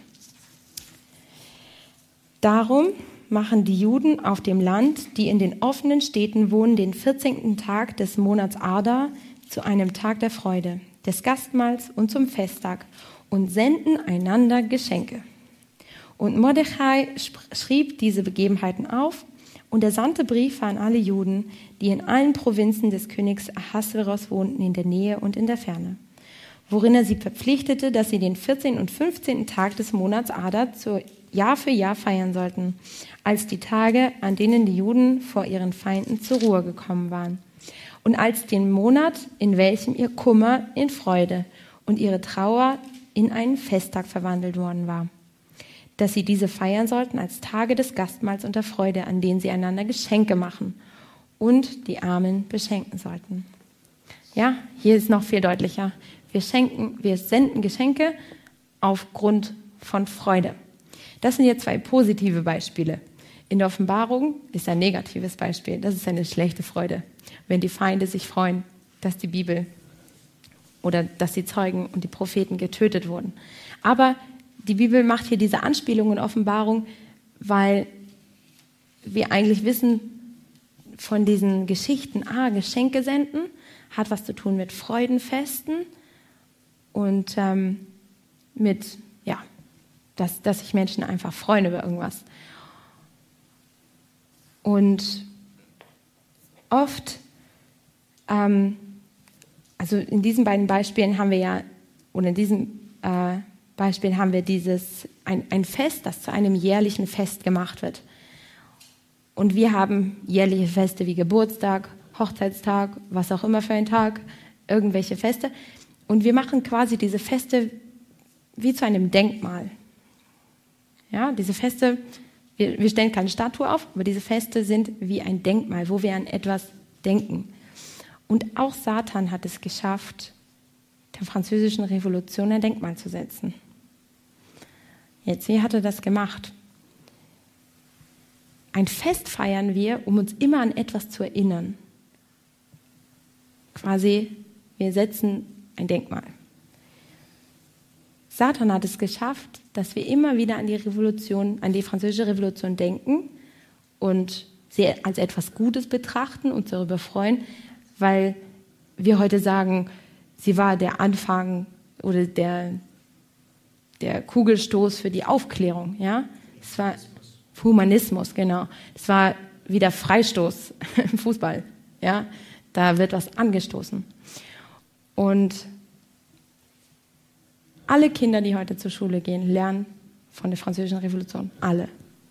Speaker 1: Darum machen die Juden auf dem Land, die in den offenen Städten wohnen, den vierzehnten Tag des Monats Adar zu einem Tag der Freude, des Gastmahls und zum Festtag und senden einander Geschenke. Und Mordechai schrieb diese Begebenheiten auf und er sandte Briefe an alle Juden, die in allen Provinzen des Königs Ahasveros wohnten, in der Nähe und in der Ferne, worin er sie verpflichtete, dass sie den vierzehnten und fünfzehnten Tag des Monats Adar zu Jahr für Jahr feiern sollten, als die Tage, an denen die Juden vor ihren Feinden zur Ruhe gekommen waren, und als den Monat, in welchem ihr Kummer in Freude und ihre Trauer in einen Festtag verwandelt worden war, dass sie diese feiern sollten als Tage des Gastmahls und der Freude, an denen sie einander Geschenke machen und die Armen beschenken sollten. Ja, hier ist noch viel deutlicher. Wir schenken, wir senden Geschenke aufgrund von Freude. Das sind jetzt zwei positive Beispiele. In der Offenbarung ist ein negatives Beispiel. Das ist eine schlechte Freude, wenn die Feinde sich freuen, dass die Bibel oder dass die Zeugen und die Propheten getötet wurden. Aber die Bibel macht hier diese Anspielung in Offenbarung, weil wir eigentlich wissen von diesen Geschichten, ah, Geschenke senden, hat was zu tun mit Freudenfesten und ähm, mit, ja, dass, dass sich Menschen einfach freuen über irgendwas. Und oft, ähm, also in diesen beiden Beispielen haben wir ja, oder in diesem äh, Beispiel haben wir dieses, ein, ein Fest, das zu einem jährlichen Fest gemacht wird. Und wir haben jährliche Feste wie Geburtstag, Hochzeitstag, was auch immer für ein Tag, irgendwelche Feste. Und wir machen quasi diese Feste wie zu einem Denkmal. Ja, diese Feste, wir, wir stellen keine Statue auf, aber diese Feste sind wie ein Denkmal, wo wir an etwas denken. Und auch Satan hat es geschafft, der französischen Revolution ein Denkmal zu setzen. Jetzt, wie hat er das gemacht? Ein Fest feiern wir, um uns immer an etwas zu erinnern. Quasi, wir setzen ein Denkmal. Satan hat es geschafft, dass wir immer wieder an die Revolution, an die französische Revolution denken und sie als etwas Gutes betrachten und darüber freuen, weil wir heute sagen, sie war der Anfang oder der, der Kugelstoß für die Aufklärung. Ja? Es war Humanismus, genau. Es war wie der Freistoß im Fußball. Ja? Da wird was angestoßen. Und alle Kinder, die heute zur Schule gehen, lernen von der Französischen Revolution. Alle.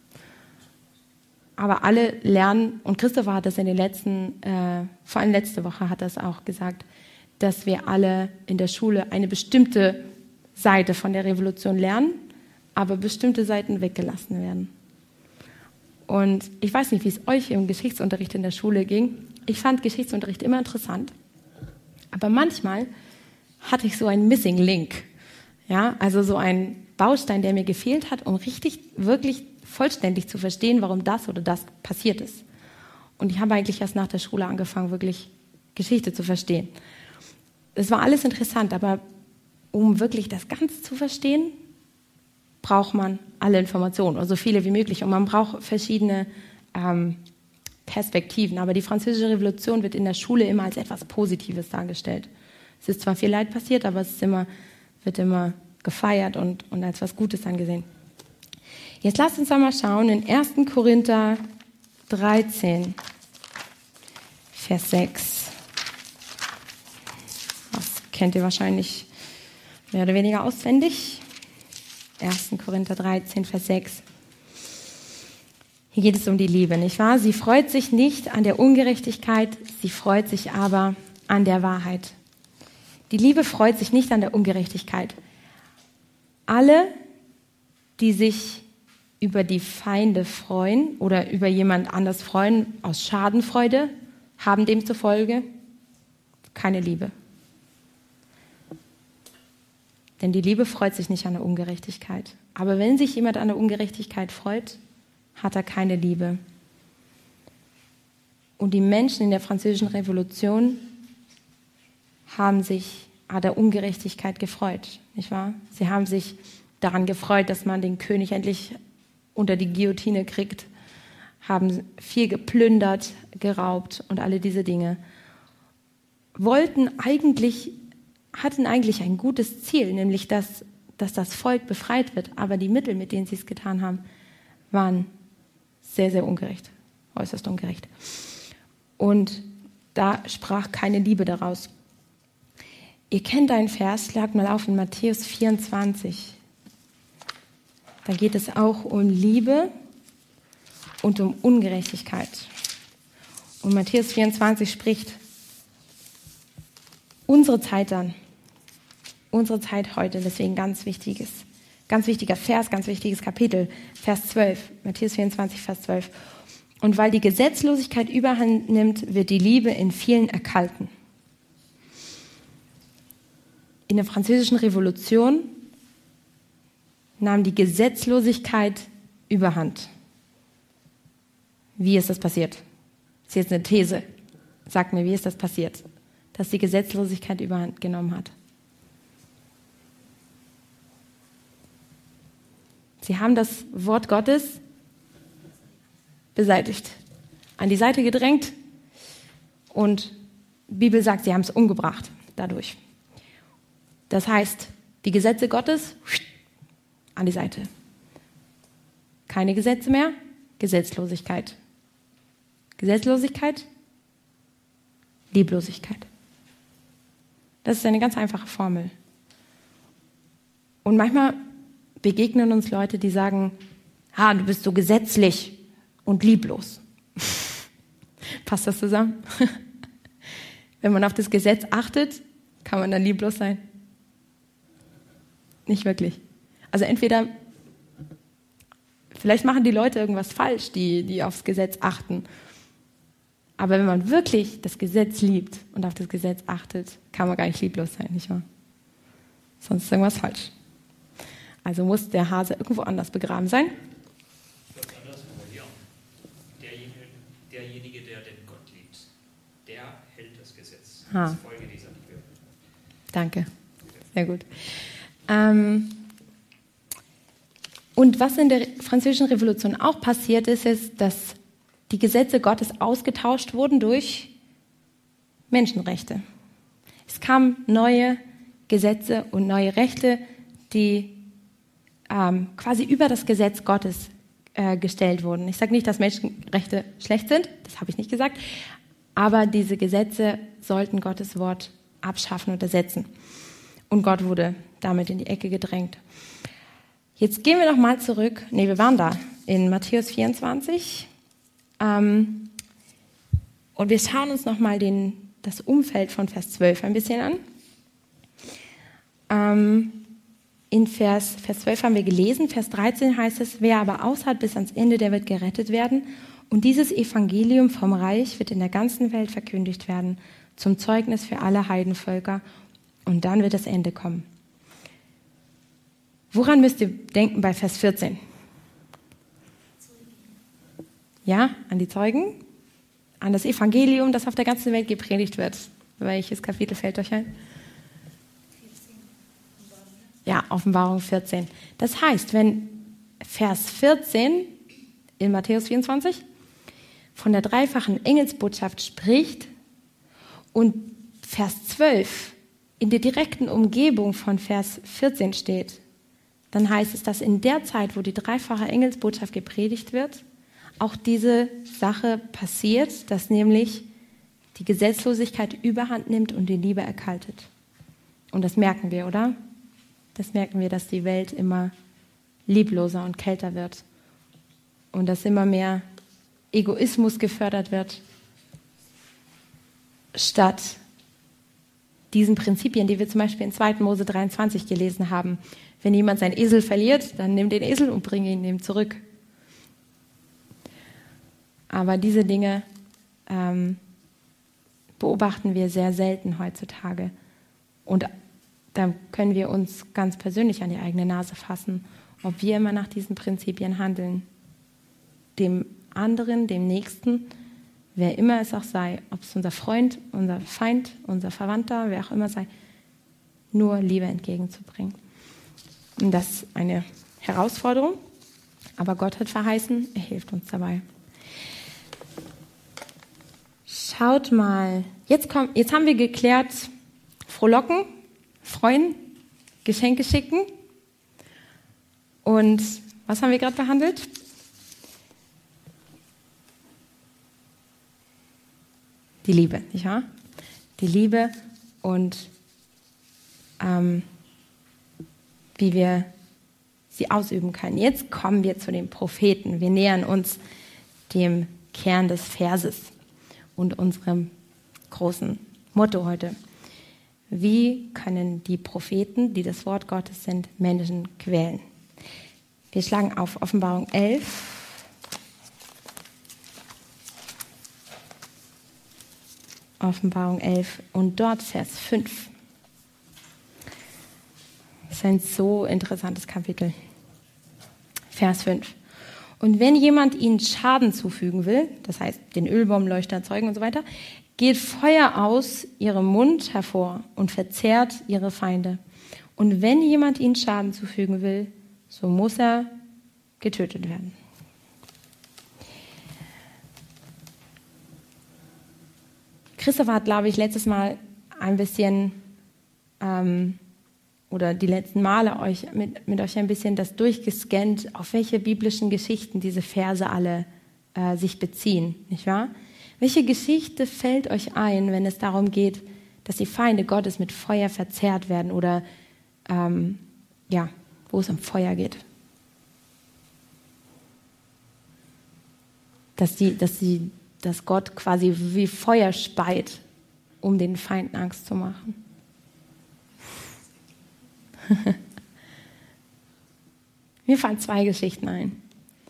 Speaker 1: Aber alle lernen, und Christopher hat das in den letzten, äh, vor allem letzte Woche hat das auch gesagt, dass wir alle in der Schule eine bestimmte Seite von der Revolution lernen, aber bestimmte Seiten weggelassen werden. Und ich weiß nicht, wie es euch im Geschichtsunterricht in der Schule ging. Ich fand Geschichtsunterricht immer interessant, aber manchmal hatte ich so einen Missing Link. Ja, also so ein Baustein, der mir gefehlt hat, um richtig, wirklich vollständig zu verstehen, warum das oder das passiert ist. Und ich habe eigentlich erst nach der Schule angefangen, wirklich Geschichte zu verstehen. Es war alles interessant, aber um wirklich das Ganze zu verstehen, braucht man alle Informationen, oder so viele wie möglich. Und man braucht verschiedene ähm, Perspektiven. Aber die Französische Revolution wird in der Schule immer als etwas Positives dargestellt. Es ist zwar viel Leid passiert, aber es ist immer, wird immer gefeiert und, und als was Gutes angesehen. Jetzt lasst uns einmal schauen in ersten Korinther dreizehn, Vers sechs. Das kennt ihr wahrscheinlich mehr oder weniger auswendig. ersten Korinther dreizehn, Vers sechs. Hier geht es um die Liebe, nicht wahr? Sie freut sich nicht an der Ungerechtigkeit, sie freut sich aber an der Wahrheit. Die Liebe freut sich nicht an der Ungerechtigkeit. Alle, die sich über die Feinde freuen oder über jemand anders freuen aus Schadenfreude, haben demzufolge keine Liebe. Denn die Liebe freut sich nicht an der Ungerechtigkeit. Aber wenn sich jemand an der Ungerechtigkeit freut, hat er keine Liebe. Und die Menschen in der Französischen Revolution haben sich an der Ungerechtigkeit gefreut, nicht wahr? Sie haben sich daran gefreut, dass man den König endlich unter die Guillotine kriegt, haben viel geplündert, geraubt und alle diese Dinge. Wollten eigentlich, hatten eigentlich ein gutes Ziel, nämlich dass, dass das Volk befreit wird, aber die Mittel, mit denen sie es getan haben, waren sehr, sehr ungerecht, äußerst ungerecht. Und da sprach keine Liebe daraus. Ihr kennt einen Vers, schlagt mal auf in Matthäus vierundzwanzig. Da geht es auch um Liebe und um Ungerechtigkeit. Und Matthäus vierundzwanzig spricht unsere Zeit dann. unsere Zeit heute. Deswegen ganz wichtiges, ganz wichtiger Vers, ganz wichtiges Kapitel. Vers zwölf, Matthäus vierundzwanzig, Vers zwölf. Und weil die Gesetzlosigkeit überhand nimmt, wird die Liebe in vielen erkalten. In der Französischen Revolution nahm die Gesetzlosigkeit überhand. Wie ist das passiert? Das ist jetzt eine These. Sag mir, wie ist das passiert, dass die Gesetzlosigkeit überhand genommen hat? Sie haben das Wort Gottes beseitigt, an die Seite gedrängt und die Bibel sagt, sie haben es umgebracht dadurch. Das heißt, die Gesetze Gottes an die Seite. Keine Gesetze mehr, Gesetzlosigkeit. Gesetzlosigkeit, Lieblosigkeit. Das ist eine ganz einfache Formel. Und manchmal begegnen uns Leute, die sagen, ah, du bist so gesetzlich und lieblos. Passt das zusammen? Wenn man auf das Gesetz achtet, kann man dann lieblos sein? Nicht wirklich. Also entweder, vielleicht machen die Leute irgendwas falsch, die, die aufs Gesetz achten. Aber wenn man wirklich das Gesetz liebt und auf das Gesetz achtet, kann man gar nicht lieblos sein, nicht wahr? Sonst ist irgendwas falsch. Also muss der Hase irgendwo anders begraben sein.
Speaker 3: Ich würde anders formulieren. Derjenige, derjenige, der den Gott liebt, der hält das Gesetz.
Speaker 1: Ha.
Speaker 3: Das Folge dieser Liebe.
Speaker 1: Danke. Sehr gut. Ähm, und was in der Französischen Revolution auch passiert ist, ist, dass die Gesetze Gottes ausgetauscht wurden durch Menschenrechte. Es kamen neue Gesetze und neue Rechte, die ähm, quasi über das Gesetz Gottes äh, gestellt wurden. Ich sage nicht, dass Menschenrechte schlecht sind, das habe ich nicht gesagt, aber diese Gesetze sollten Gottes Wort abschaffen und ersetzen. Und Gott wurde damit in die Ecke gedrängt. Jetzt gehen wir noch mal zurück, nee, wir waren da, in Matthäus vierundzwanzig. Ähm, und wir schauen uns noch mal den, das Umfeld von Vers zwölf ein bisschen an. Ähm, in Vers, Vers zwölf haben wir gelesen, Vers dreizehn heißt es, wer aber ausharrt bis ans Ende, der wird gerettet werden. Und dieses Evangelium vom Reich wird in der ganzen Welt verkündigt werden, zum Zeugnis für alle Heidenvölker. Und dann wird das Ende kommen. Woran müsst ihr denken bei Vers vierzehn? Ja, an die Zeugen, an das Evangelium, das auf der ganzen Welt gepredigt wird. Welches Kapitel fällt euch ein? Ja, Offenbarung vierzehn. Das heißt, wenn Vers vierzehn in Matthäus vierundzwanzig von der dreifachen Engelsbotschaft spricht und Vers zwölf in der direkten Umgebung von Vers vierzehn steht, dann heißt es, dass in der Zeit, wo die dreifache Engelsbotschaft gepredigt wird, auch diese Sache passiert, dass nämlich die Gesetzlosigkeit überhand nimmt und die Liebe erkaltet. Und das merken wir, oder? Das merken wir, dass die Welt immer liebloser und kälter wird und dass immer mehr Egoismus gefördert wird, statt diesen Prinzipien, die wir zum Beispiel in zweiten Mose dreiundzwanzig gelesen haben. Wenn jemand seinen Esel verliert, dann nimm den Esel und bring ihn ihm zurück. Aber diese Dinge ähm, beobachten wir sehr selten heutzutage. Und da können wir uns ganz persönlich an die eigene Nase fassen, ob wir immer nach diesen Prinzipien handeln. Dem anderen, dem Nächsten, wer immer es auch sei, ob es unser Freund, unser Feind, unser Verwandter, wer auch immer sei, nur Liebe entgegenzubringen. Und das ist eine Herausforderung, aber Gott hat verheißen, er hilft uns dabei. Schaut mal, jetzt, kommt, jetzt haben wir geklärt, frohlocken, freuen, Geschenke schicken. Und was haben wir gerade behandelt? Die Liebe, nicht wahr? Die Liebe und ähm, wie wir sie ausüben können. Jetzt kommen wir zu den Propheten. Wir nähern uns dem Kern des Verses und unserem großen Motto heute. Wie können die Propheten, die das Wort Gottes sind, Menschen quälen? Wir schlagen auf Offenbarung elf. Offenbarung elf und dort Vers fünf. Das ist ein so interessantes Kapitel. Vers fünf. Und wenn jemand ihnen Schaden zufügen will, das heißt den Ölbaum, Leuchter erzeugen und so weiter, geht Feuer aus ihrem Mund hervor und verzehrt ihre Feinde. Und wenn jemand ihnen Schaden zufügen will, so muss er getötet werden. Christoph hat, glaube ich, letztes Mal ein bisschen ähm, oder die letzten Male euch, mit, mit euch ein bisschen das durchgescannt, auf welche biblischen Geschichten diese Verse alle äh, sich beziehen, nicht wahr? Welche Geschichte fällt euch ein, wenn es darum geht, dass die Feinde Gottes mit Feuer verzehrt werden oder ähm, ja, wo es um Feuer geht? Dass, die, dass, die, dass Gott quasi wie Feuer speit, um den Feinden Angst zu machen. Mir fallen zwei Geschichten ein.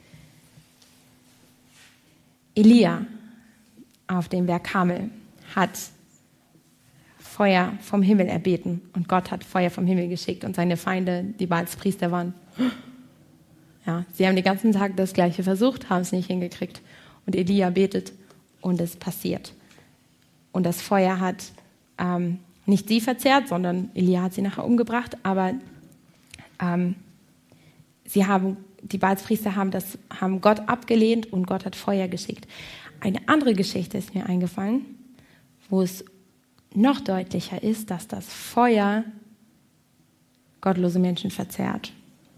Speaker 1: Elia auf dem Berg Karmel hat Feuer vom Himmel erbeten und Gott hat Feuer vom Himmel geschickt und seine Feinde, die Baalspriester waren, ja, sie haben den ganzen Tag das Gleiche versucht, haben es nicht hingekriegt. Und Elia betet und es passiert. Und das Feuer hat ähm, nicht sie verzehrt, sondern Elia hat sie nachher umgebracht, aber ähm, sie haben, die Baalspriester haben, das, haben Gott abgelehnt und Gott hat Feuer geschickt. Eine andere Geschichte ist mir eingefallen, wo es noch deutlicher ist, dass das Feuer gottlose Menschen verzehrt.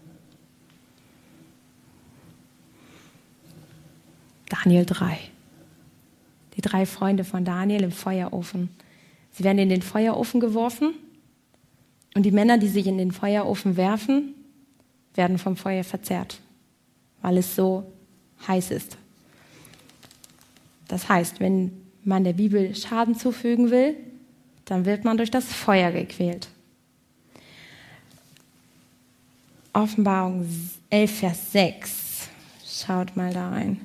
Speaker 1: Daniel drei. Die drei Freunde von Daniel im Feuerofen. Sie werden in den Feuerofen geworfen und die Männer, die sich in den Feuerofen werfen, werden vom Feuer verzehrt, weil es so heiß ist. Das heißt, wenn man der Bibel Schaden zufügen will, dann wird man durch das Feuer gequält. Offenbarung elf, Vers sechs. Schaut mal da rein.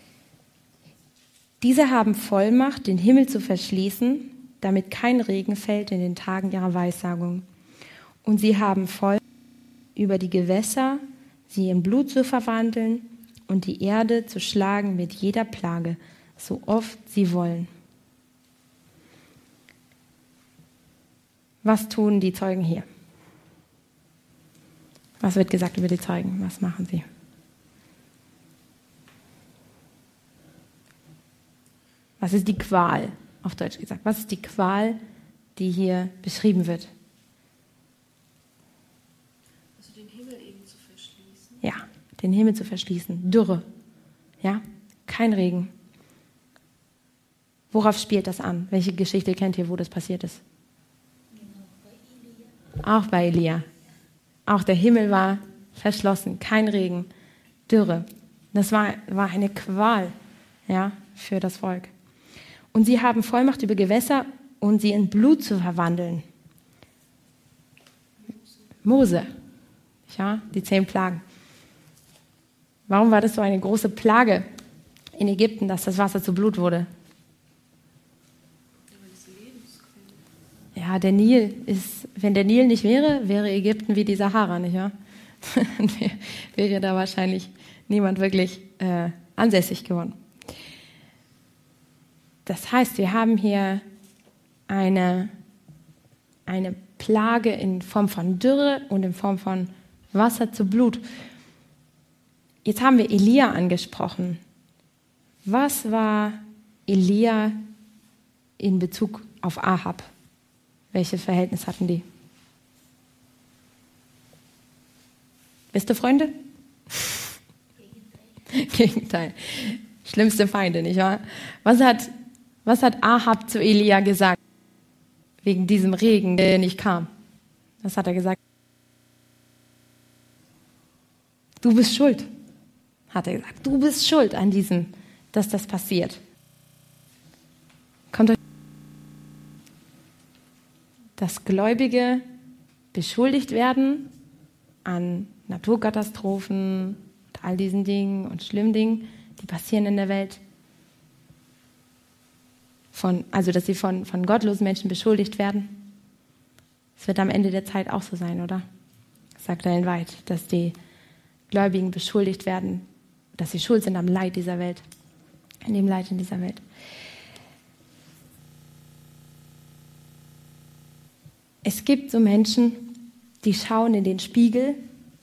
Speaker 1: Diese haben Vollmacht, den Himmel zu verschließen, damit kein Regen fällt in den Tagen ihrer Weissagung. Und sie haben Vollmacht über die Gewässer, sie in Blut zu verwandeln und die Erde zu schlagen mit jeder Plage, so oft sie wollen. Was tun die Zeugen hier? Was wird gesagt über die Zeugen? Was machen sie? Was ist die Qual, auf Deutsch gesagt? Was ist die Qual, die hier beschrieben wird?
Speaker 2: Also den Himmel eben zu verschließen.
Speaker 1: Ja, den Himmel zu verschließen. Dürre. Ja, kein Regen. Worauf spielt das an? Welche Geschichte kennt ihr, wo das passiert ist? Auch bei Elia. Auch der Himmel war verschlossen, kein Regen, Dürre. Das war, war eine Qual, ja, für das Volk. Und sie haben Vollmacht über Gewässer und sie in Blut zu verwandeln. Mose, ja, die zehn Plagen. Warum war das so eine große Plage in Ägypten, dass das Wasser zu Blut wurde? Ja, der Nil ist, wenn der Nil nicht wäre, wäre Ägypten wie die Sahara, nicht wahr? Wäre da wahrscheinlich niemand wirklich äh, ansässig geworden. Das heißt, wir haben hier eine, eine Plage in Form von Dürre und in Form von Wasser zu Blut. Jetzt haben wir Elia angesprochen. Was war Elia in Bezug auf Ahab? Welches Verhältnis hatten die? Beste Freunde? Gegenteil. Gegenteil. Schlimmste Feinde, nicht wahr? Was hat, was hat Ahab zu Elia gesagt? Wegen diesem Regen, der nicht kam. Was hat er gesagt? Du bist schuld, hat er gesagt. Du bist schuld an diesem, dass das passiert. Kommt euch dass Gläubige beschuldigt werden an Naturkatastrophen und all diesen Dingen und schlimmen Dingen, die passieren in der Welt. Von, also, dass sie von, von gottlosen Menschen beschuldigt werden. Es wird am Ende der Zeit auch so sein, oder? Sagt Ellen White, dass die Gläubigen beschuldigt werden, dass sie schuld sind am Leid dieser Welt, an dem Leid in dieser Welt. Es gibt so Menschen, die schauen in den Spiegel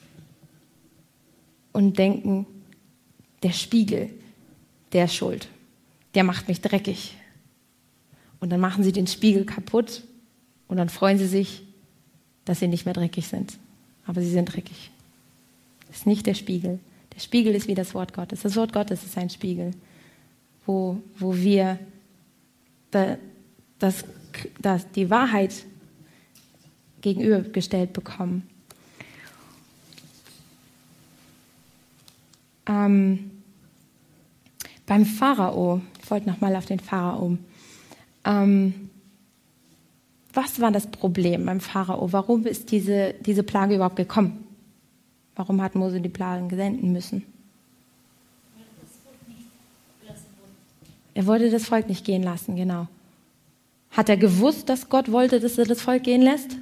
Speaker 1: und denken, der Spiegel, der ist schuld, der macht mich dreckig. Und dann machen sie den Spiegel kaputt und dann freuen sie sich, dass sie nicht mehr dreckig sind. Aber sie sind dreckig. Das ist nicht der Spiegel. Der Spiegel ist wie das Wort Gottes. Das Wort Gottes ist ein Spiegel, wo, wo wir da, das, das, die Wahrheit gegenübergestellt bekommen. Ähm, beim Pharao, ich wollte nochmal auf den Pharao. Ähm, was war das Problem beim Pharao? Warum ist diese, diese Plage überhaupt gekommen? Warum hat Mose die Plagen senden müssen? Er wollte das Volk nicht gehen lassen, genau. Hat er gewusst, dass Gott wollte, dass er das Volk gehen lässt?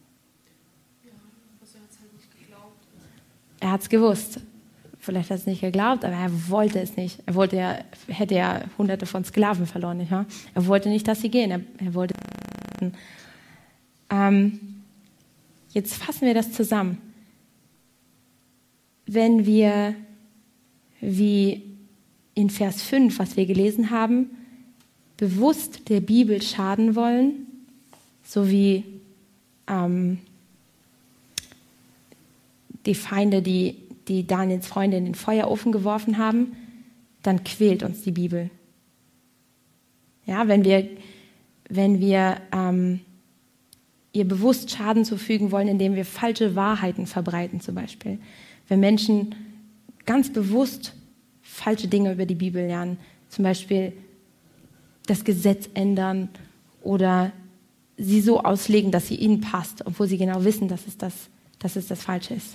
Speaker 1: Er hat es gewusst. Vielleicht hat er es nicht geglaubt, aber er wollte es nicht. Er wollte ja, hätte ja hunderte von Sklaven verloren, nicht wahr? Er wollte nicht, dass sie gehen. Er, er wollte. Ähm, jetzt fassen wir das zusammen. Wenn wir, wie in Vers fünf, was wir gelesen haben, bewusst der Bibel schaden wollen, so wie ähm, die Feinde, die, die Daniels Freunde in den Feuerofen geworfen haben, dann quält uns die Bibel. Ja, wenn wir, wenn wir ähm, ihr bewusst Schaden zufügen wollen, indem wir falsche Wahrheiten verbreiten zum Beispiel. Wenn Menschen ganz bewusst falsche Dinge über die Bibel lernen, zum Beispiel das Gesetz ändern oder sie so auslegen, dass sie ihnen passt, obwohl sie genau wissen, dass es das, dass es das Falsche ist.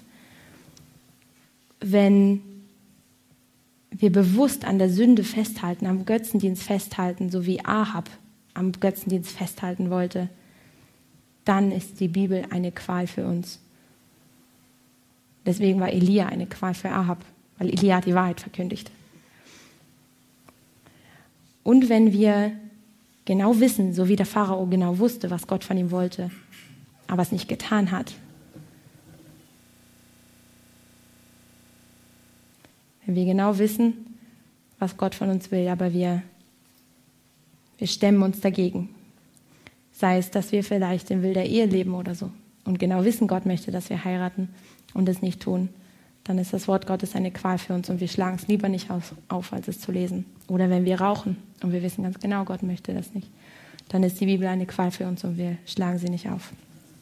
Speaker 1: Wenn wir bewusst an der Sünde festhalten, am Götzendienst festhalten, so wie Ahab am Götzendienst festhalten wollte, dann ist die Bibel eine Qual für uns. Deswegen war Elia eine Qual für Ahab, weil Elia hat die Wahrheit verkündigt. Und wenn wir genau wissen, so wie der Pharao genau wusste, was Gott von ihm wollte, aber es nicht getan hat, wenn wir genau wissen, was Gott von uns will, aber wir, wir stemmen uns dagegen, sei es, dass wir vielleicht in wilder Ehe leben oder so und genau wissen, Gott möchte, dass wir heiraten und es nicht tun, dann ist das Wort Gottes eine Qual für uns und wir schlagen es lieber nicht auf, auf, als es zu lesen. Oder wenn wir rauchen und wir wissen ganz genau, Gott möchte das nicht, dann ist die Bibel eine Qual für uns und wir schlagen sie nicht auf.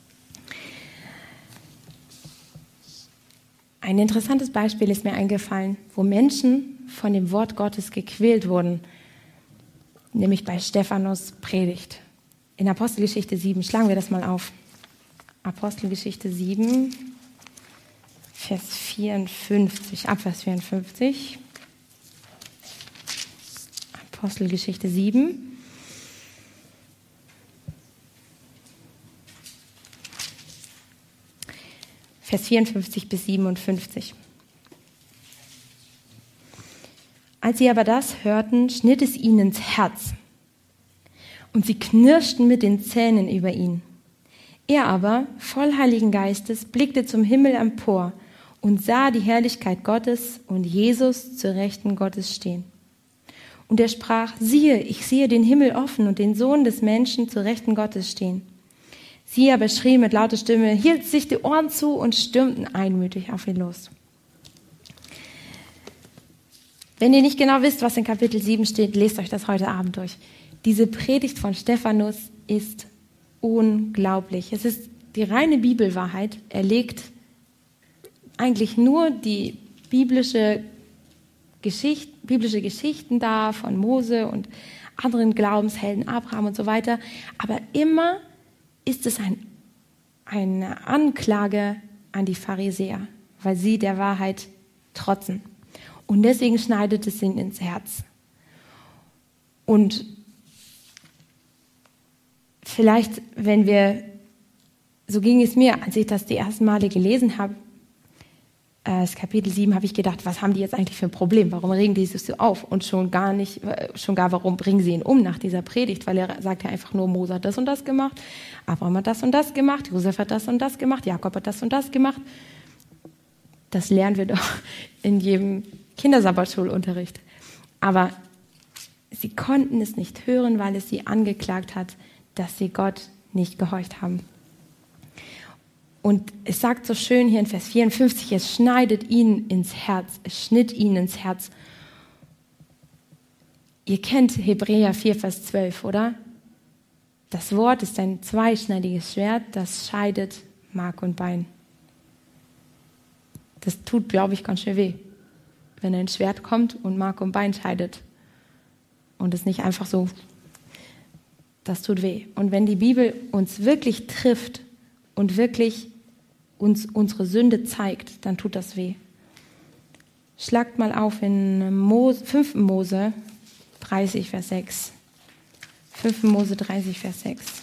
Speaker 1: Ein interessantes Beispiel ist mir eingefallen, wo Menschen von dem Wort Gottes gequält wurden, nämlich bei Stephanus Predigt. In Apostelgeschichte sieben, schlagen wir das mal auf. Apostelgeschichte sieben, Vers vierundfünfzig, ab Vers vierundfünfzig. Apostelgeschichte sieben. Vers vierundfünfzig bis siebenundfünfzig. Als sie aber das hörten, schnitt es ihnen ins Herz und sie knirschten mit den Zähnen über ihn. Er aber, voll Heiligen Geistes, blickte zum Himmel empor und sah die Herrlichkeit Gottes und Jesus zur Rechten Gottes stehen. Und er sprach, siehe, ich sehe den Himmel offen und den Sohn des Menschen zur Rechten Gottes stehen. Sie aber schrien mit lauter Stimme, hielten sich die Ohren zu und stürmten einmütig auf ihn los. Wenn ihr nicht genau wisst, was in Kapitel sieben steht, lest euch das heute Abend durch. Diese Predigt von Stephanus ist unglaublich. Es ist die reine Bibelwahrheit. Er legt eigentlich nur die biblische, Geschichte, biblische Geschichten dar von Mose und anderen Glaubenshelden, Abraham und so weiter, aber immer ist es ein, eine Anklage an die Pharisäer, weil sie der Wahrheit trotzen. Und deswegen schneidet es ihnen ins Herz. Und vielleicht, wenn wir, so ging es mir, als ich das die ersten Male gelesen habe, äh, das Kapitel sieben, habe ich gedacht, was haben die jetzt eigentlich für ein Problem? Warum regen die sich so auf? Und schon gar nicht, schon gar, warum bringen sie ihn um nach dieser Predigt? Weil er sagt ja einfach nur, Mose hat das und das gemacht, Abraham hat das und das gemacht, Josef hat das und das gemacht, Jakob hat das und das gemacht. Das lernen wir doch in jedem Kindersabbatschulunterricht. Aber sie konnten es nicht hören, weil es sie angeklagt hat, dass sie Gott nicht gehorcht haben. Und es sagt so schön hier in Vers vierundfünfzig, es schneidet ihnen ins Herz, es schnitt ihnen ins Herz. Ihr kennt Hebräer vier, Vers zwölf, oder? Das Wort ist ein zweischneidiges Schwert, das scheidet Mark und Bein. Das tut, glaube ich, ganz schön weh, wenn ein Schwert kommt und Mark und Bein scheidet. Und es nicht einfach so, das tut weh. Und wenn die Bibel uns wirklich trifft und wirklich uns unsere Sünde zeigt, dann tut das weh. Schlagt mal auf in Mose, fünften Mose dreißig, Vers sechs. fünften Mose dreißig, Vers sechs.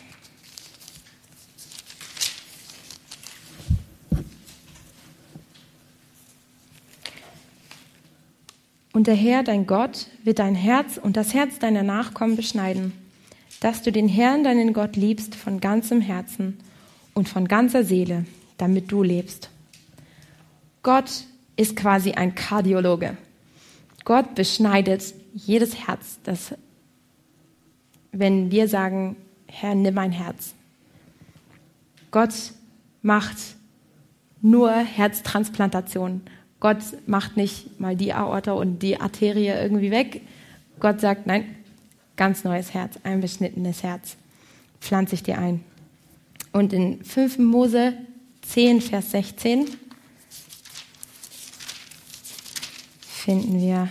Speaker 1: Und der Herr, dein Gott, wird dein Herz und das Herz deiner Nachkommen beschneiden, dass du den Herrn, deinen Gott, liebst von ganzem Herzen und von ganzer Seele, damit du lebst. Gott ist quasi ein Kardiologe. Gott beschneidet jedes Herz, das, wenn wir sagen, Herr, nimm mein Herz. Gott macht nur Herztransplantationen. Gott macht nicht mal die Aorta und die Arterie irgendwie weg. Gott sagt, nein, ganz neues Herz, ein beschnittenes Herz, pflanze ich dir ein. Und in fünften Mose zehn, Vers sechzehn finden wir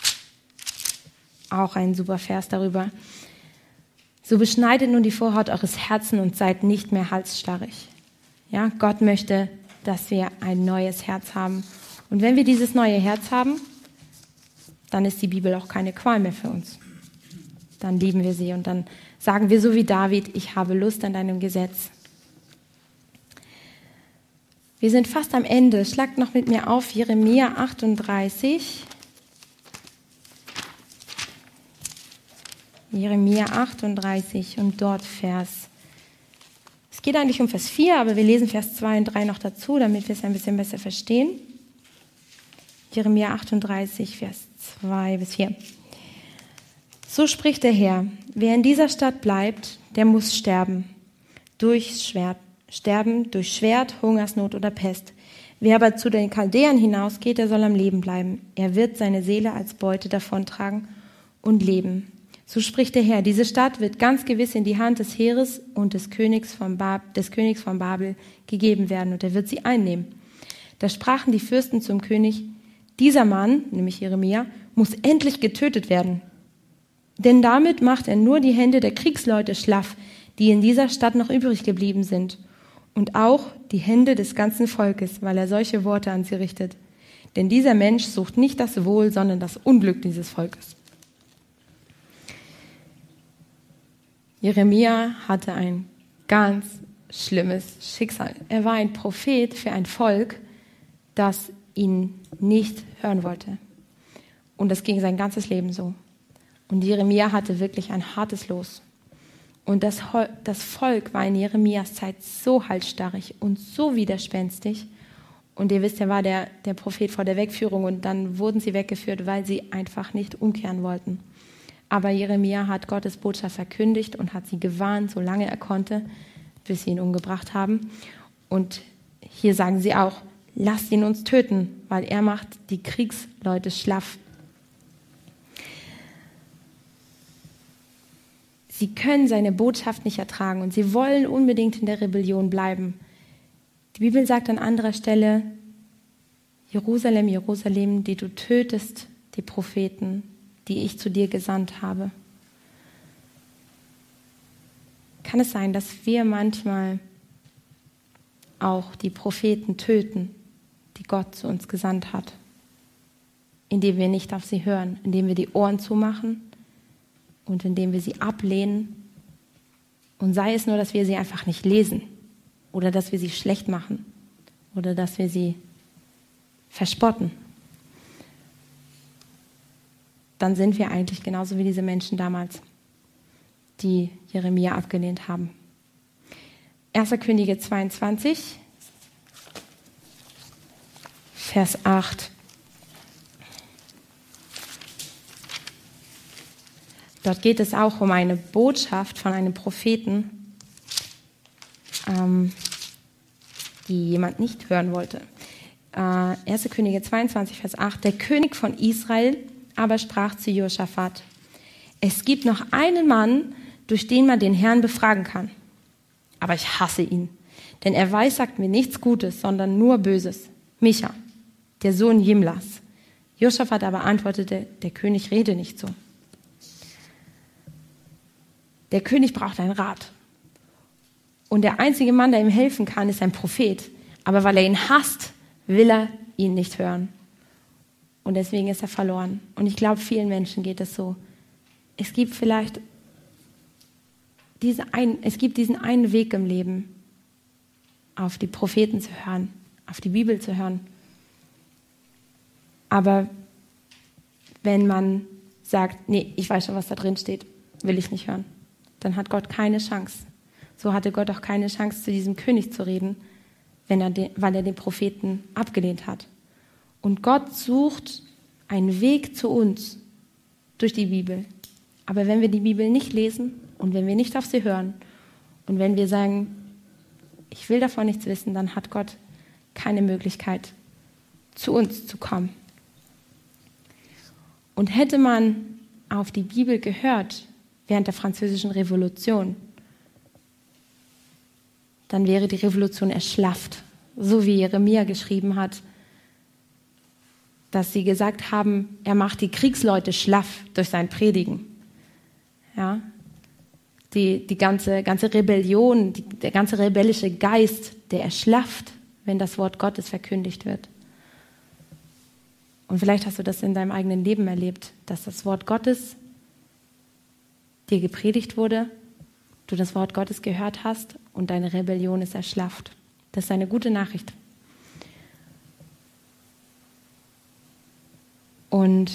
Speaker 1: auch einen super Vers darüber. So beschneidet nun die Vorhaut eures Herzens und seid nicht mehr halsstarrig. Ja, Gott möchte, dass wir ein neues Herz haben. Und wenn wir dieses neue Herz haben, dann ist die Bibel auch keine Qual mehr für uns. Dann lieben wir sie und dann sagen wir so wie David, ich habe Lust an deinem Gesetz. Wir sind fast am Ende. Schlagt noch mit mir auf Jeremia achtunddreißig. Jeremia achtunddreißig und dort Vers. Es geht eigentlich um Vers vier, aber wir lesen Vers zwei und drei noch dazu, damit wir es ein bisschen besser verstehen. Jeremia achtunddreißig, Vers zwei bis vier. So spricht der Herr, wer in dieser Stadt bleibt, der muss sterben. Durch Schwert, sterben durch Schwert, Hungersnot oder Pest. Wer aber zu den Chaldäern hinausgeht, der soll am Leben bleiben. Er wird seine Seele als Beute davontragen und leben. So spricht der Herr, diese Stadt wird ganz gewiss in die Hand des Heeres und des Königs von, Bab, des Königs von Babel gegeben werden, und er wird sie einnehmen. Da sprachen die Fürsten zum König, dieser Mann, nämlich Jeremia, muss endlich getötet werden. Denn damit macht er nur die Hände der Kriegsleute schlaff, die in dieser Stadt noch übrig geblieben sind, und auch die Hände des ganzen Volkes, weil er solche Worte an sie richtet. Denn dieser Mensch sucht nicht das Wohl, sondern das Unglück dieses Volkes. Jeremia hatte ein ganz schlimmes Schicksal. Er war ein Prophet für ein Volk, das ihn nicht hören wollte. Und das ging sein ganzes Leben so. Und Jeremia hatte wirklich ein hartes Los. Und das, das Volk war in Jeremias Zeit so halsstarrig und so widerspenstig. Und ihr wisst, er war der, der Prophet vor der Wegführung, und dann wurden sie weggeführt, weil sie einfach nicht umkehren wollten. Aber Jeremia hat Gottes Botschaft verkündigt und hat sie gewarnt, solange er konnte, bis sie ihn umgebracht haben. Und hier sagen sie auch, lasst ihn uns töten, weil er macht die Kriegsleute schlaff. Sie können seine Botschaft nicht ertragen und sie wollen unbedingt in der Rebellion bleiben. Die Bibel sagt an anderer Stelle, Jerusalem, Jerusalem, die du tötest, die Propheten, die ich zu dir gesandt habe. kann es sein, dass wir manchmal auch die Propheten töten, die Gott zu uns gesandt hat, indem wir nicht auf sie hören, indem wir die Ohren zumachen und indem wir sie ablehnen. Und sei es nur, dass wir sie einfach nicht lesen oder dass wir sie schlecht machen oder dass wir sie verspotten. Dann sind wir eigentlich genauso wie diese Menschen damals, die Jeremia abgelehnt haben. erster Könige zweiundzwanzig, Vers acht. Dort geht es auch um eine Botschaft von einem Propheten, ähm, die jemand nicht hören wollte. Äh, erster Könige zweiundzwanzig, Vers acht. Der König von Israel aber sprach zu Josaphat: Es gibt noch einen Mann, durch den man den Herrn befragen kann. Aber ich hasse ihn, denn er weissagt mir nichts Gutes, sondern nur Böses. Micha, der Sohn Jimlas. Josaphat aber antwortete: Der König rede nicht so. Der König braucht einen Rat. Und der einzige Mann, der ihm helfen kann, ist ein Prophet. Aber weil er ihn hasst, will er ihn nicht hören. Und deswegen ist er verloren. Und ich glaube, vielen Menschen geht es so. Es gibt vielleicht diese ein, es gibt diesen einen Weg im Leben, auf die Propheten zu hören, auf die Bibel zu hören. Aber wenn man sagt, nee, ich weiß schon, was da drin steht, will ich nicht hören, dann hat Gott keine Chance. So hatte Gott auch keine Chance, zu diesem König zu reden, wenn er den, weil er den Propheten abgelehnt hat. Und Gott sucht einen Weg zu uns durch die Bibel. Aber wenn wir die Bibel nicht lesen und wenn wir nicht auf sie hören und wenn wir sagen, ich will davon nichts wissen, dann hat Gott keine Möglichkeit, zu uns zu kommen. Und hätte man auf die Bibel gehört während der Französischen Revolution, dann wäre die Revolution erschlafft, so wie Jeremia geschrieben hat, dass sie gesagt haben, er macht die Kriegsleute schlaff durch sein Predigen. Ja, die, die ganze, ganze Rebellion, die, der ganze rebellische Geist, der erschlafft, wenn das Wort Gottes verkündigt wird. Und vielleicht hast du das in deinem eigenen Leben erlebt, dass das Wort Gottes dir gepredigt wurde, du das Wort Gottes gehört hast und deine Rebellion ist erschlafft. Das ist eine gute Nachricht. Und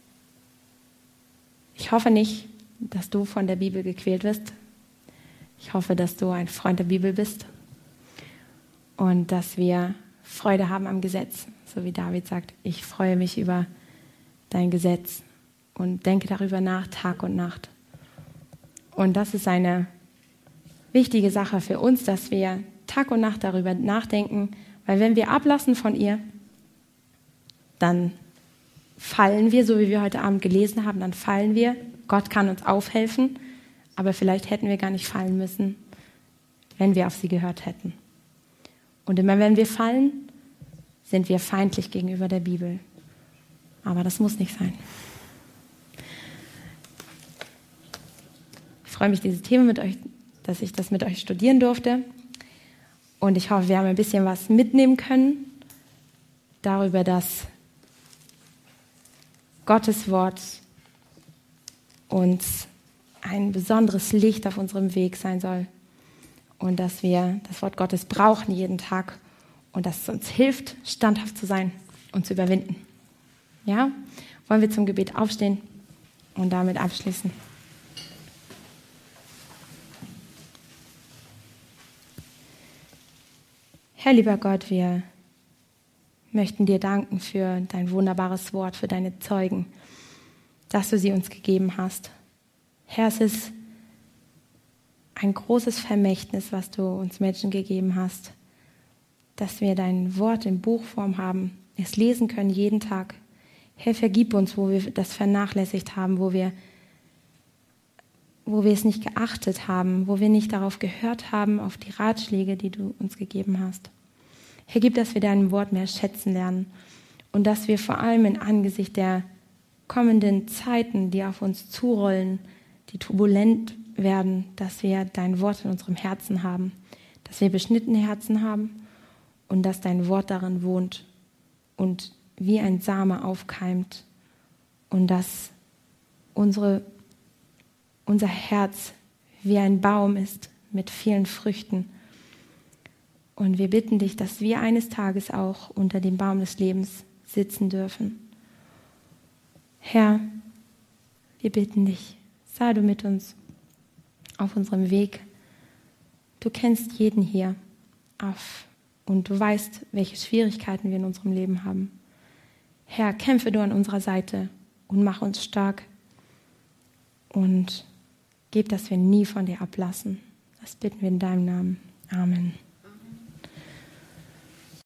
Speaker 1: ich hoffe nicht, dass du von der Bibel gequält wirst. Ich hoffe, dass du ein Freund der Bibel bist und dass wir Freude haben am Gesetz, so wie David sagt, ich freue mich über dein Gesetz und denke darüber nach, Tag und Nacht. Und das ist eine wichtige Sache für uns, dass wir Tag und Nacht darüber nachdenken, weil wenn wir ablassen von ihr, dann fallen wir, so wie wir heute Abend gelesen haben, dann fallen wir. Gott kann uns aufhelfen, aber vielleicht hätten wir gar nicht fallen müssen, wenn wir auf sie gehört hätten. Und immer wenn wir fallen, sind wir feindlich gegenüber der Bibel. Aber das muss nicht sein. Ich freue mich, dieses Thema mit euch, dass ich das mit euch studieren durfte. Und ich hoffe, wir haben ein bisschen was mitnehmen können darüber, dass Gottes Wort uns ein besonderes Licht auf unserem Weg sein soll und dass wir das Wort Gottes brauchen jeden Tag und dass es uns hilft, standhaft zu sein und zu überwinden. Ja? Wollen wir zum Gebet aufstehen und damit abschließen? Herr, lieber Gott, wir möchten dir danken für dein wunderbares Wort, für deine Zeugen, dass du sie uns gegeben hast. Herr, es ist ein großes Vermächtnis, was du uns Menschen gegeben hast, dass wir dein Wort in Buchform haben, es lesen können jeden Tag. Herr, vergib uns, wo wir das vernachlässigt haben, wo wir, wo wir es nicht geachtet haben, wo wir nicht darauf gehört haben, auf die Ratschläge, die du uns gegeben hast. Herr, gib, dass wir dein Wort mehr schätzen lernen und dass wir vor allem in Angesicht der kommenden Zeiten, die auf uns zurollen, die turbulent werden, dass wir dein Wort in unserem Herzen haben, dass wir beschnittene Herzen haben und dass dein Wort darin wohnt und wie ein Same aufkeimt und dass unsere, unser Herz wie ein Baum ist mit vielen Früchten. Und wir bitten dich, dass wir eines Tages auch unter dem Baum des Lebens sitzen dürfen. Herr, wir bitten dich, sei du mit uns auf unserem Weg. Du kennst jeden hier auf und du weißt, welche Schwierigkeiten wir in unserem Leben haben. Herr, kämpfe du an unserer Seite und mach uns stark und gib, dass wir nie von dir ablassen. Das bitten wir in deinem Namen. Amen.